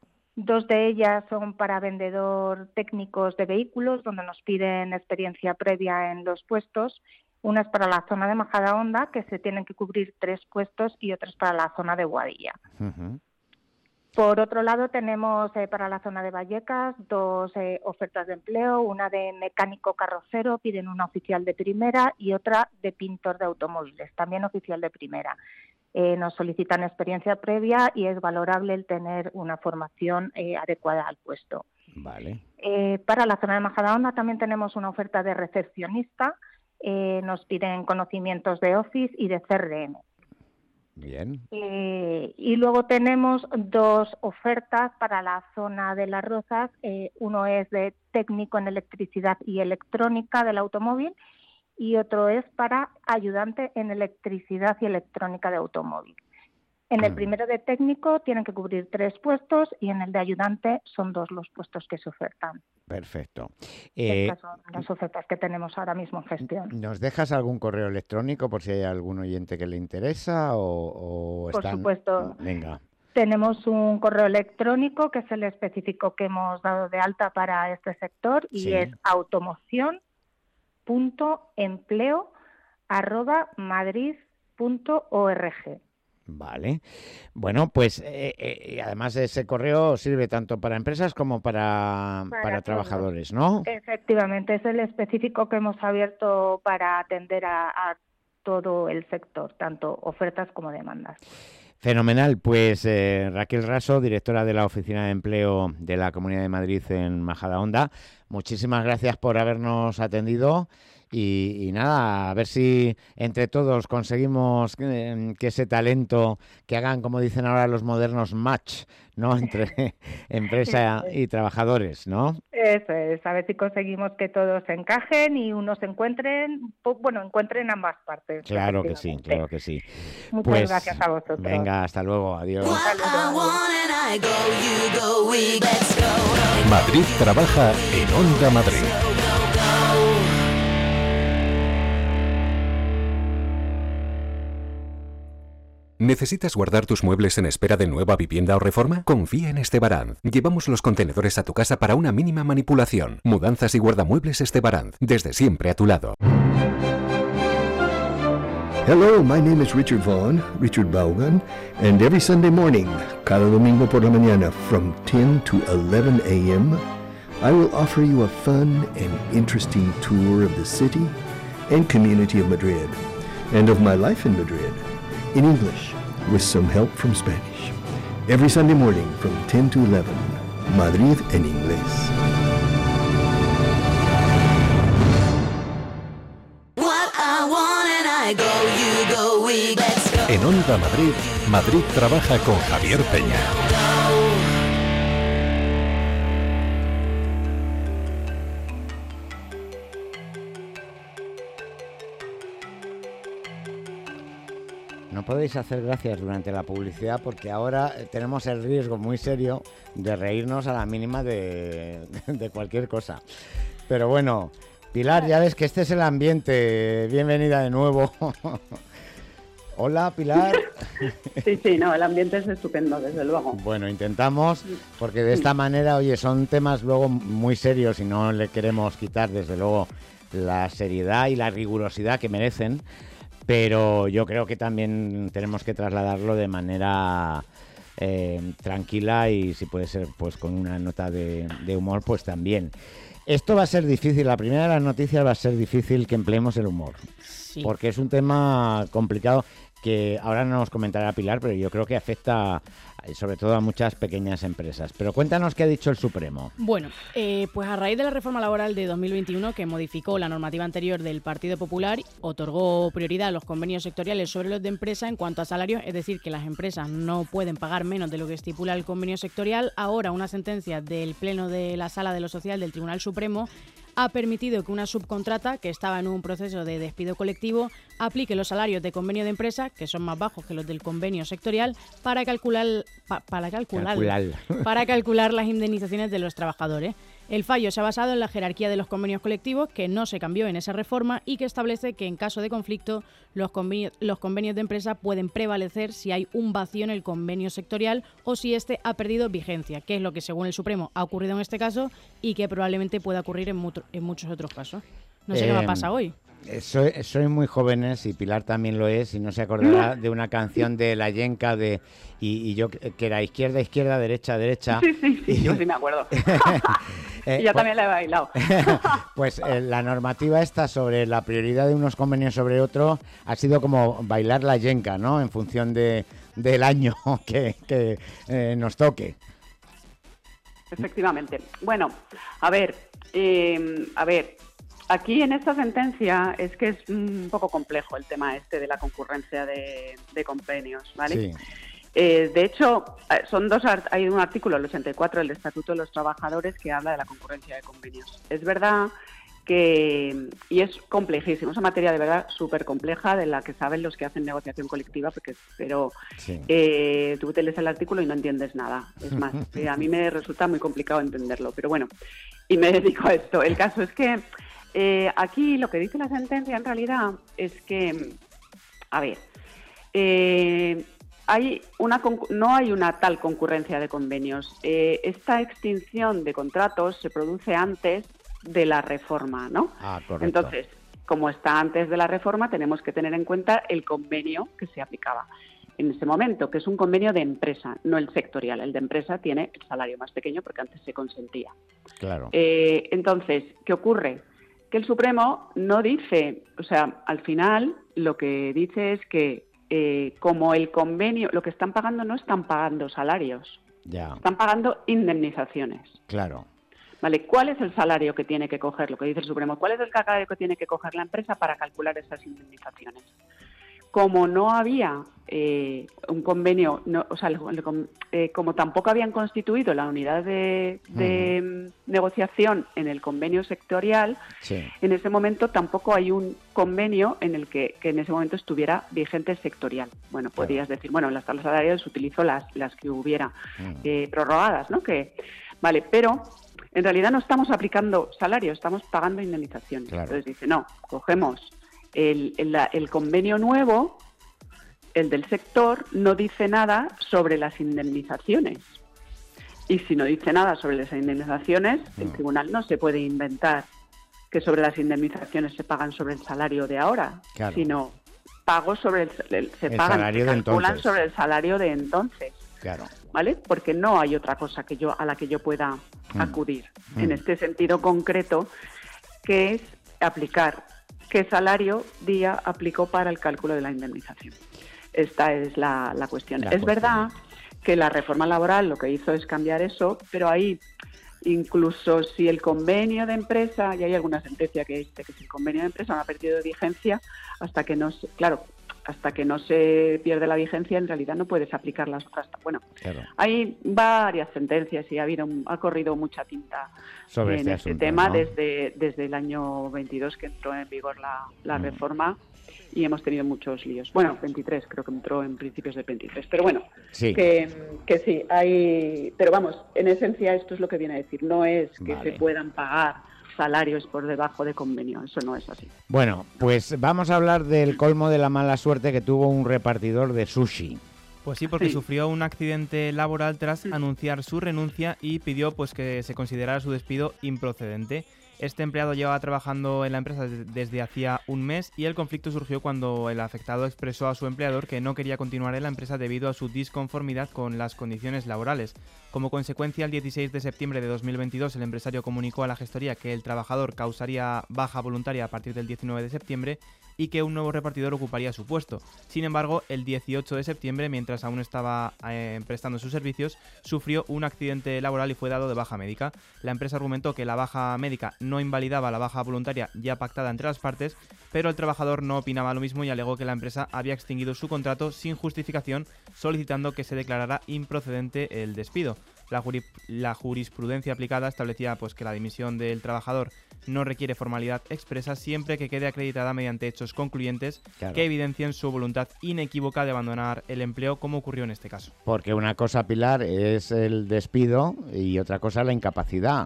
2 de ellas son para vendedor técnicos de vehículos, donde nos piden experiencia previa en los puestos. Una es para la zona de Majadahonda, que se tienen que cubrir 3 puestos, y otra es para la zona de Boadilla. Uh-huh. Por otro lado, tenemos para la zona de Vallecas 2 ofertas de empleo, una de mecánico carrocero, piden una oficial de primera, y otra de pintor de automóviles, también oficial de primera. Nos solicitan experiencia previa y es valorable el tener una formación adecuada al puesto. Vale. Para la zona de Majadahonda también tenemos una oferta de recepcionista, nos piden conocimientos de Office y de CRM. Bien. Y luego tenemos 2 ofertas para la zona de Las Rozas. Uno es de técnico en electricidad y electrónica del automóvil y otro es para ayudante en electricidad y electrónica de automóvil. En el primero de técnico tienen que cubrir 3 puestos y en el de ayudante son 2 los puestos que se ofertan. Perfecto. Estas son las ofertas que tenemos ahora mismo en gestión. ¿Nos dejas algún correo electrónico por si hay algún oyente que le interesa o por supuesto. Venga. Tenemos un correo electrónico que es el específico que hemos dado de alta para este sector y es automoción.empleo@madrid.org. Vale. Bueno, pues además ese correo sirve tanto para empresas como para trabajadores, ¿no? Efectivamente, es el específico que hemos abierto para atender a todo el sector, tanto ofertas como demandas. Fenomenal. Pues Raquel Raso, directora de la Oficina de Empleo de la Comunidad de Madrid en Majadahonda, muchísimas gracias por habernos atendido. Y nada, a ver si entre todos conseguimos que ese talento, que hagan, como dicen ahora los modernos, match, ¿no?, entre empresa y trabajadores, ¿no? Eso es, a ver si conseguimos que todos se encajen y unos encuentren ambas partes. Claro que sí, claro que sí. Muchas gracias a vosotros. Venga, hasta luego, adiós. Madrid trabaja en Onda Madrid. ¿Necesitas guardar tus muebles en espera de nueva vivienda o reforma? Confía en Estebaranz. Llevamos los contenedores a tu casa para una mínima manipulación. Mudanzas y guardamuebles Estebaranz. Desde siempre a tu lado. Hello, my name is Richard Vaughan, and every Sunday morning, cada domingo por la mañana, from 10 to 11 a.m., I will offer you a fun and interesting tour of the city and community of Madrid, and of my life in Madrid, in English, with some help from Spanish. Every Sunday morning from 10 to 11, Madrid en inglés. En Onda Madrid, Madrid trabaja con Javier Peña. No podéis hacer gracias durante la publicidad porque ahora tenemos el riesgo muy serio de reírnos a la mínima de cualquier cosa. Pero bueno, Pilar, ya ves que este es el ambiente. Bienvenida de nuevo. Hola, Pilar. Sí, no, el ambiente es estupendo, desde luego. Bueno, intentamos, porque de esta manera, oye, son temas luego muy serios y no le queremos quitar, desde luego, la seriedad y la rigurosidad que merecen, pero yo creo que también tenemos que trasladarlo de manera tranquila y, si puede ser, pues con una nota de humor, pues también. Esto va a ser difícil, la primera de las noticias va a ser difícil que empleemos el humor, porque es un tema complicado que ahora no nos comentará Pilar, pero yo creo que afecta sobre todo a muchas pequeñas empresas. Pero cuéntanos qué ha dicho el Supremo. Bueno, pues a raíz de la reforma laboral de 2021, que modificó la normativa anterior del Partido Popular, otorgó prioridad a los convenios sectoriales sobre los de empresa en cuanto a salarios, es decir, que las empresas no pueden pagar menos de lo que estipula el convenio sectorial. Ahora, una sentencia del Pleno de la Sala de lo Social del Tribunal Supremo ha permitido que una subcontrata que estaba en un proceso de despido colectivo aplique los salarios de convenio de empresa, que son más bajos que los del convenio sectorial, para calcular las indemnizaciones de los trabajadores. El fallo se ha basado en la jerarquía de los convenios colectivos, que no se cambió en esa reforma y que establece que en caso de conflicto los convenios de empresa pueden prevalecer si hay un vacío en el convenio sectorial o si éste ha perdido vigencia, que es lo que según el Supremo ha ocurrido en este caso y que probablemente pueda ocurrir en muchos otros casos. No sé qué me pasa hoy. Soy muy jóvenes y Pilar también lo es y no se acordará de una canción de La Yenca y yo que era izquierda, derecha. Sí, yo sí me acuerdo. Y yo también la he bailado. Pues la normativa esta sobre la prioridad de unos convenios sobre otro ha sido como bailar la Yenca, ¿no? En función del año que nos toque. Efectivamente. Bueno, a ver. Aquí en esta sentencia es que es un poco complejo el tema este de la concurrencia de convenios, ¿vale? Sí. De hecho, hay un artículo, el 84 del Estatuto de los Trabajadores, que habla de la concurrencia de convenios. Es verdad que, y es complejísimo, es una materia de verdad súper compleja de la que saben los que hacen negociación colectiva, pero sí. Tú te lees el artículo y no entiendes nada. Es más, a mí me resulta muy complicado entenderlo, pero bueno, y me dedico a esto. El caso es que aquí lo que dice la sentencia en realidad es que, no hay una tal concurrencia de convenios. Esta extinción de contratos se produce antes de la reforma, ¿no? Correcto. Entonces, como está antes de la reforma, tenemos que tener en cuenta el convenio que se aplicaba en ese momento, que es un convenio de empresa, no el sectorial. El de empresa tiene el salario más pequeño porque antes se consentía. Claro. Entonces, ¿qué ocurre? Que el Supremo no dice, o sea, al final lo que dice es que como el convenio, lo que están pagando no están pagando salarios, están pagando indemnizaciones. Claro. Vale, ¿cuál es el salario que tiene que coger, lo que dice el Supremo? ¿Cuál es el salario que tiene que coger la empresa para calcular esas indemnizaciones? Como no había un convenio, como tampoco habían constituido la unidad de negociación en el convenio sectorial, sí. En ese momento tampoco hay un convenio en el que en ese momento estuviera vigente sectorial. Bueno, podrías decir, bueno, las tablas salariales utilizo las que hubiera prorrogadas, ¿no? Vale, pero en realidad no estamos aplicando salarios, estamos pagando indemnizaciones. Claro. Entonces dice, no, cogemos el convenio nuevo, el del sector, no dice nada sobre las indemnizaciones. Y si no dice nada sobre las indemnizaciones, el tribunal no se puede inventar que sobre las indemnizaciones se pagan sobre el salario de ahora, claro. Sino pagos sobre se calculan sobre el salario de entonces. Claro. ¿Vale? Porque no hay otra cosa a la que yo pueda acudir en este sentido concreto, que es aplicar qué salario día aplicó para el cálculo de la indemnización. Esta es la cuestión. Es verdad que la reforma laboral lo que hizo es cambiar eso, pero ahí incluso si el convenio de empresa, y hay alguna sentencia que dice que si el convenio de empresa no ha perdido vigencia, hasta que no se pierde la vigencia, en realidad no puedes aplicar las otras. Bueno, claro. Hay varias sentencias y ha corrido mucha tinta sobre en este tema, ¿no? desde el año 22 que entró en vigor la reforma, y hemos tenido muchos líos. Bueno, 23, creo que entró en principios del 23, pero bueno, sí. Que sí, hay... Pero vamos, en esencia esto es lo que viene a decir, no es que se puedan pagar salario es por debajo de convenio. Eso no es así. Bueno, pues vamos a hablar del colmo de la mala suerte que tuvo un repartidor de sushi. Pues sí, porque sufrió un accidente laboral tras anunciar su renuncia y pidió pues que se considerara su despido improcedente. Este empleado llevaba trabajando en la empresa desde hacía un mes y el conflicto surgió cuando el afectado expresó a su empleador que no quería continuar en la empresa debido a su disconformidad con las condiciones laborales. Como consecuencia, el 16 de septiembre de 2022 el empresario comunicó a la gestoría que el trabajador causaría baja voluntaria a partir del 19 de septiembre y que un nuevo repartidor ocuparía su puesto. Sin embargo, el 18 de septiembre, mientras aún estaba prestando sus servicios, sufrió un accidente laboral y fue dado de baja médica. La empresa argumentó que la baja médica no invalidaba la baja voluntaria ya pactada entre las partes, pero el trabajador no opinaba lo mismo y alegó que la empresa había extinguido su contrato sin justificación, solicitando que se declarara improcedente el despido. La jurisprudencia aplicada establecía pues que la dimisión del trabajador no requiere formalidad expresa siempre que quede acreditada mediante hechos concluyentes que evidencien su voluntad inequívoca de abandonar el empleo, como ocurrió en este caso. Porque una cosa, Pilar, es el despido y otra cosa la incapacidad.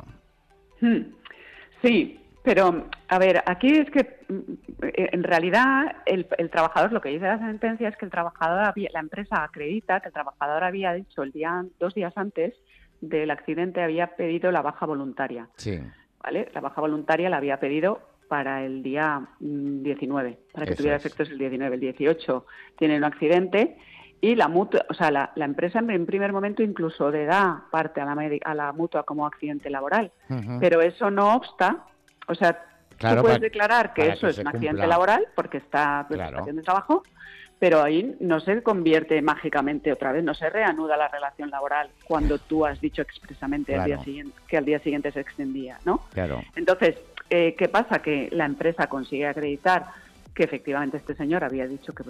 Sí, pero a ver, aquí es que en realidad el trabajador, lo que dice la sentencia es que la empresa acredita que el trabajador había dicho 2 días antes del accidente había pedido la baja voluntaria. Sí. ¿Vale? La baja voluntaria la había pedido para el día 19, para que tuviera efectos el 19. El 18 tiene un accidente y la mutua, o sea, la empresa en primer momento incluso le da parte a la mutua como accidente laboral. Pero eso no obsta, o sea, tú puedes declarar que eso es un accidente laboral porque está en situación de trabajo, pero ahí no se convierte mágicamente otra vez, no se reanuda la relación laboral cuando tú has dicho expresamente al día siguiente se extendía, ¿no? Claro. Entonces, ¿qué pasa? Que la empresa consigue acreditar que efectivamente este señor había dicho que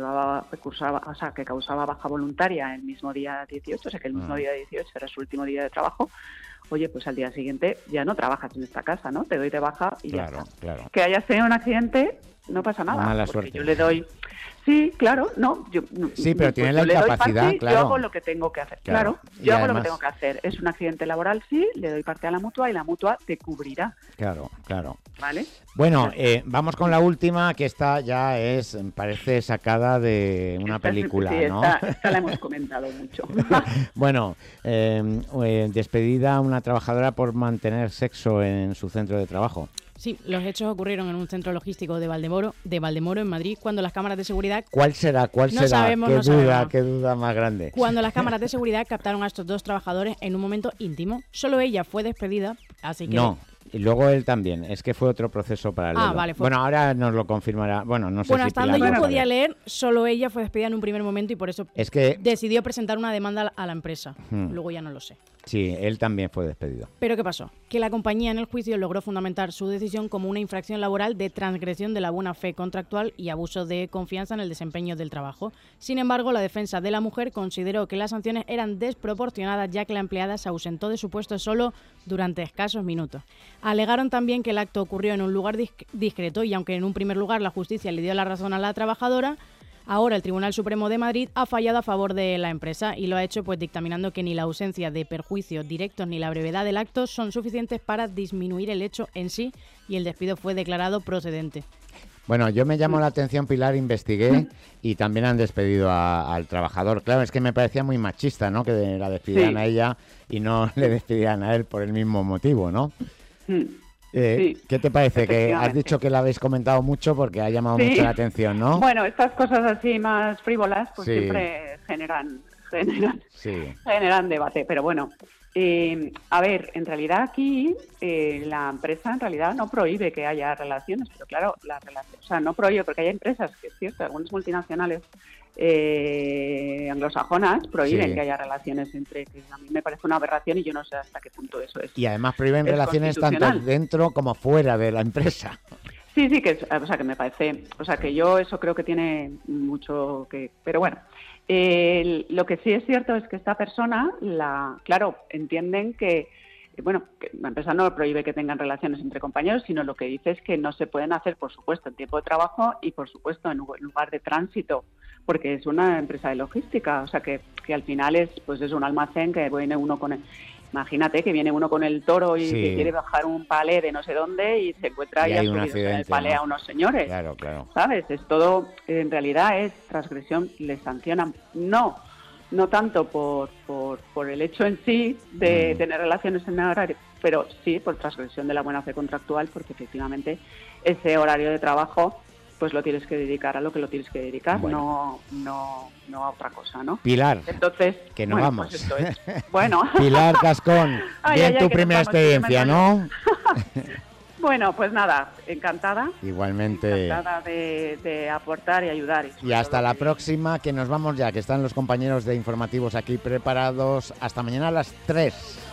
causaba baja voluntaria el mismo día 18, o sea que el mismo día 18 era su último día de trabajo. Oye, pues al día siguiente ya no trabajas en esta casa, ¿no? Te doy de baja y ya está. Claro. Que hayas tenido un accidente, no pasa nada. Mala porque suerte. Yo le doy... Sí, claro, no. Sí, pero tiene la incapacidad, claro. Yo hago lo que tengo que hacer, claro. Yo hago lo que tengo que hacer. Es un accidente laboral, sí, le doy parte a la mutua y la mutua te cubrirá. Claro. ¿Vale? Bueno, vamos con la última, que esta ya parece sacada de una película, ¿no? Esta la hemos comentado mucho. Bueno, despedida a una trabajadora por mantener sexo en su centro de trabajo. Sí, los hechos ocurrieron en un centro logístico de Valdemoro, en Madrid, cuando las cámaras de seguridad... ¿Cuál será? Qué duda más grande. Cuando las cámaras de seguridad captaron a estos 2 trabajadores en un momento íntimo. Solo ella fue despedida, así que... No. Y luego él también, es que fue otro proceso paralelo. Vale. Bueno, ahora nos lo confirmará. Bueno, no sé si hasta donde yo podía leer, solo ella fue despedida en un primer momento y por eso decidió presentar una demanda a la empresa. Luego ya no lo sé. Sí, él también fue despedido. ¿Pero qué pasó? Que la compañía en el juicio logró fundamentar su decisión como una infracción laboral de transgresión de la buena fe contractual y abuso de confianza en el desempeño del trabajo. Sin embargo, la defensa de la mujer consideró que las sanciones eran desproporcionadas ya que la empleada se ausentó de su puesto solo durante escasos minutos. Alegaron también que el acto ocurrió en un lugar discreto y aunque en un primer lugar la justicia le dio la razón a la trabajadora, ahora el Tribunal Supremo de Madrid ha fallado a favor de la empresa y lo ha hecho pues dictaminando que ni la ausencia de perjuicios directos ni la brevedad del acto son suficientes para disminuir el hecho en sí y el despido fue declarado procedente. Bueno, yo me llamó la atención, Pilar, investigué y también han despedido al trabajador. Claro, es que me parecía muy machista, ¿no? Que la despidieran a ella y no le despidieran a él por el mismo motivo, ¿no? ¿Qué te parece? Que has dicho que la habéis comentado mucho porque ha llamado mucho la atención, ¿no? Bueno, estas cosas así más frívolas pues siempre generan debate, pero bueno. A ver, en realidad aquí la empresa en realidad no prohíbe que haya relaciones, pero claro, no prohíbe porque hay empresas, que es cierto, algunas multinacionales anglosajonas prohíben que haya relaciones que a mí me parece una aberración y yo no sé hasta qué punto eso es. Y además prohíben relaciones tanto dentro como fuera de la empresa. Sí, que me parece, que yo eso creo que tiene mucho que, pero bueno. Lo que sí es cierto es que esta persona, entienden que la empresa no prohíbe que tengan relaciones entre compañeros, sino lo que dice es que no se pueden hacer, por supuesto, en tiempo de trabajo y, por supuesto, en lugar de tránsito, porque es una empresa de logística, o sea que al final es un almacén que viene uno con Imagínate que viene uno con el toro y Sí. que quiere bajar un palé de no sé dónde y se encuentra Y ahí hay un subidos en el accidente, palé ¿no? a unos señores. Claro. ¿Sabes? Es todo, en realidad es transgresión, les sancionan. No tanto por el hecho en sí de tener relaciones en horario, pero sí por transgresión de la buena fe contractual, porque efectivamente ese horario de trabajo pues lo tienes que dedicar a lo que lo tienes que dedicar, Bueno. no a otra cosa, ¿no? Pilar, Entonces, que nos bueno, vamos. pues esto es. Bueno. Pilar Cascón, Ay, bien ay, tu ay, que primera nos vamos, experiencia, ¿no? Bueno, pues nada, encantada. Igualmente. Encantada de aportar y ayudar. Y hasta la próxima, que nos vamos ya, que están los compañeros de informativos aquí preparados. Hasta mañana a las 3.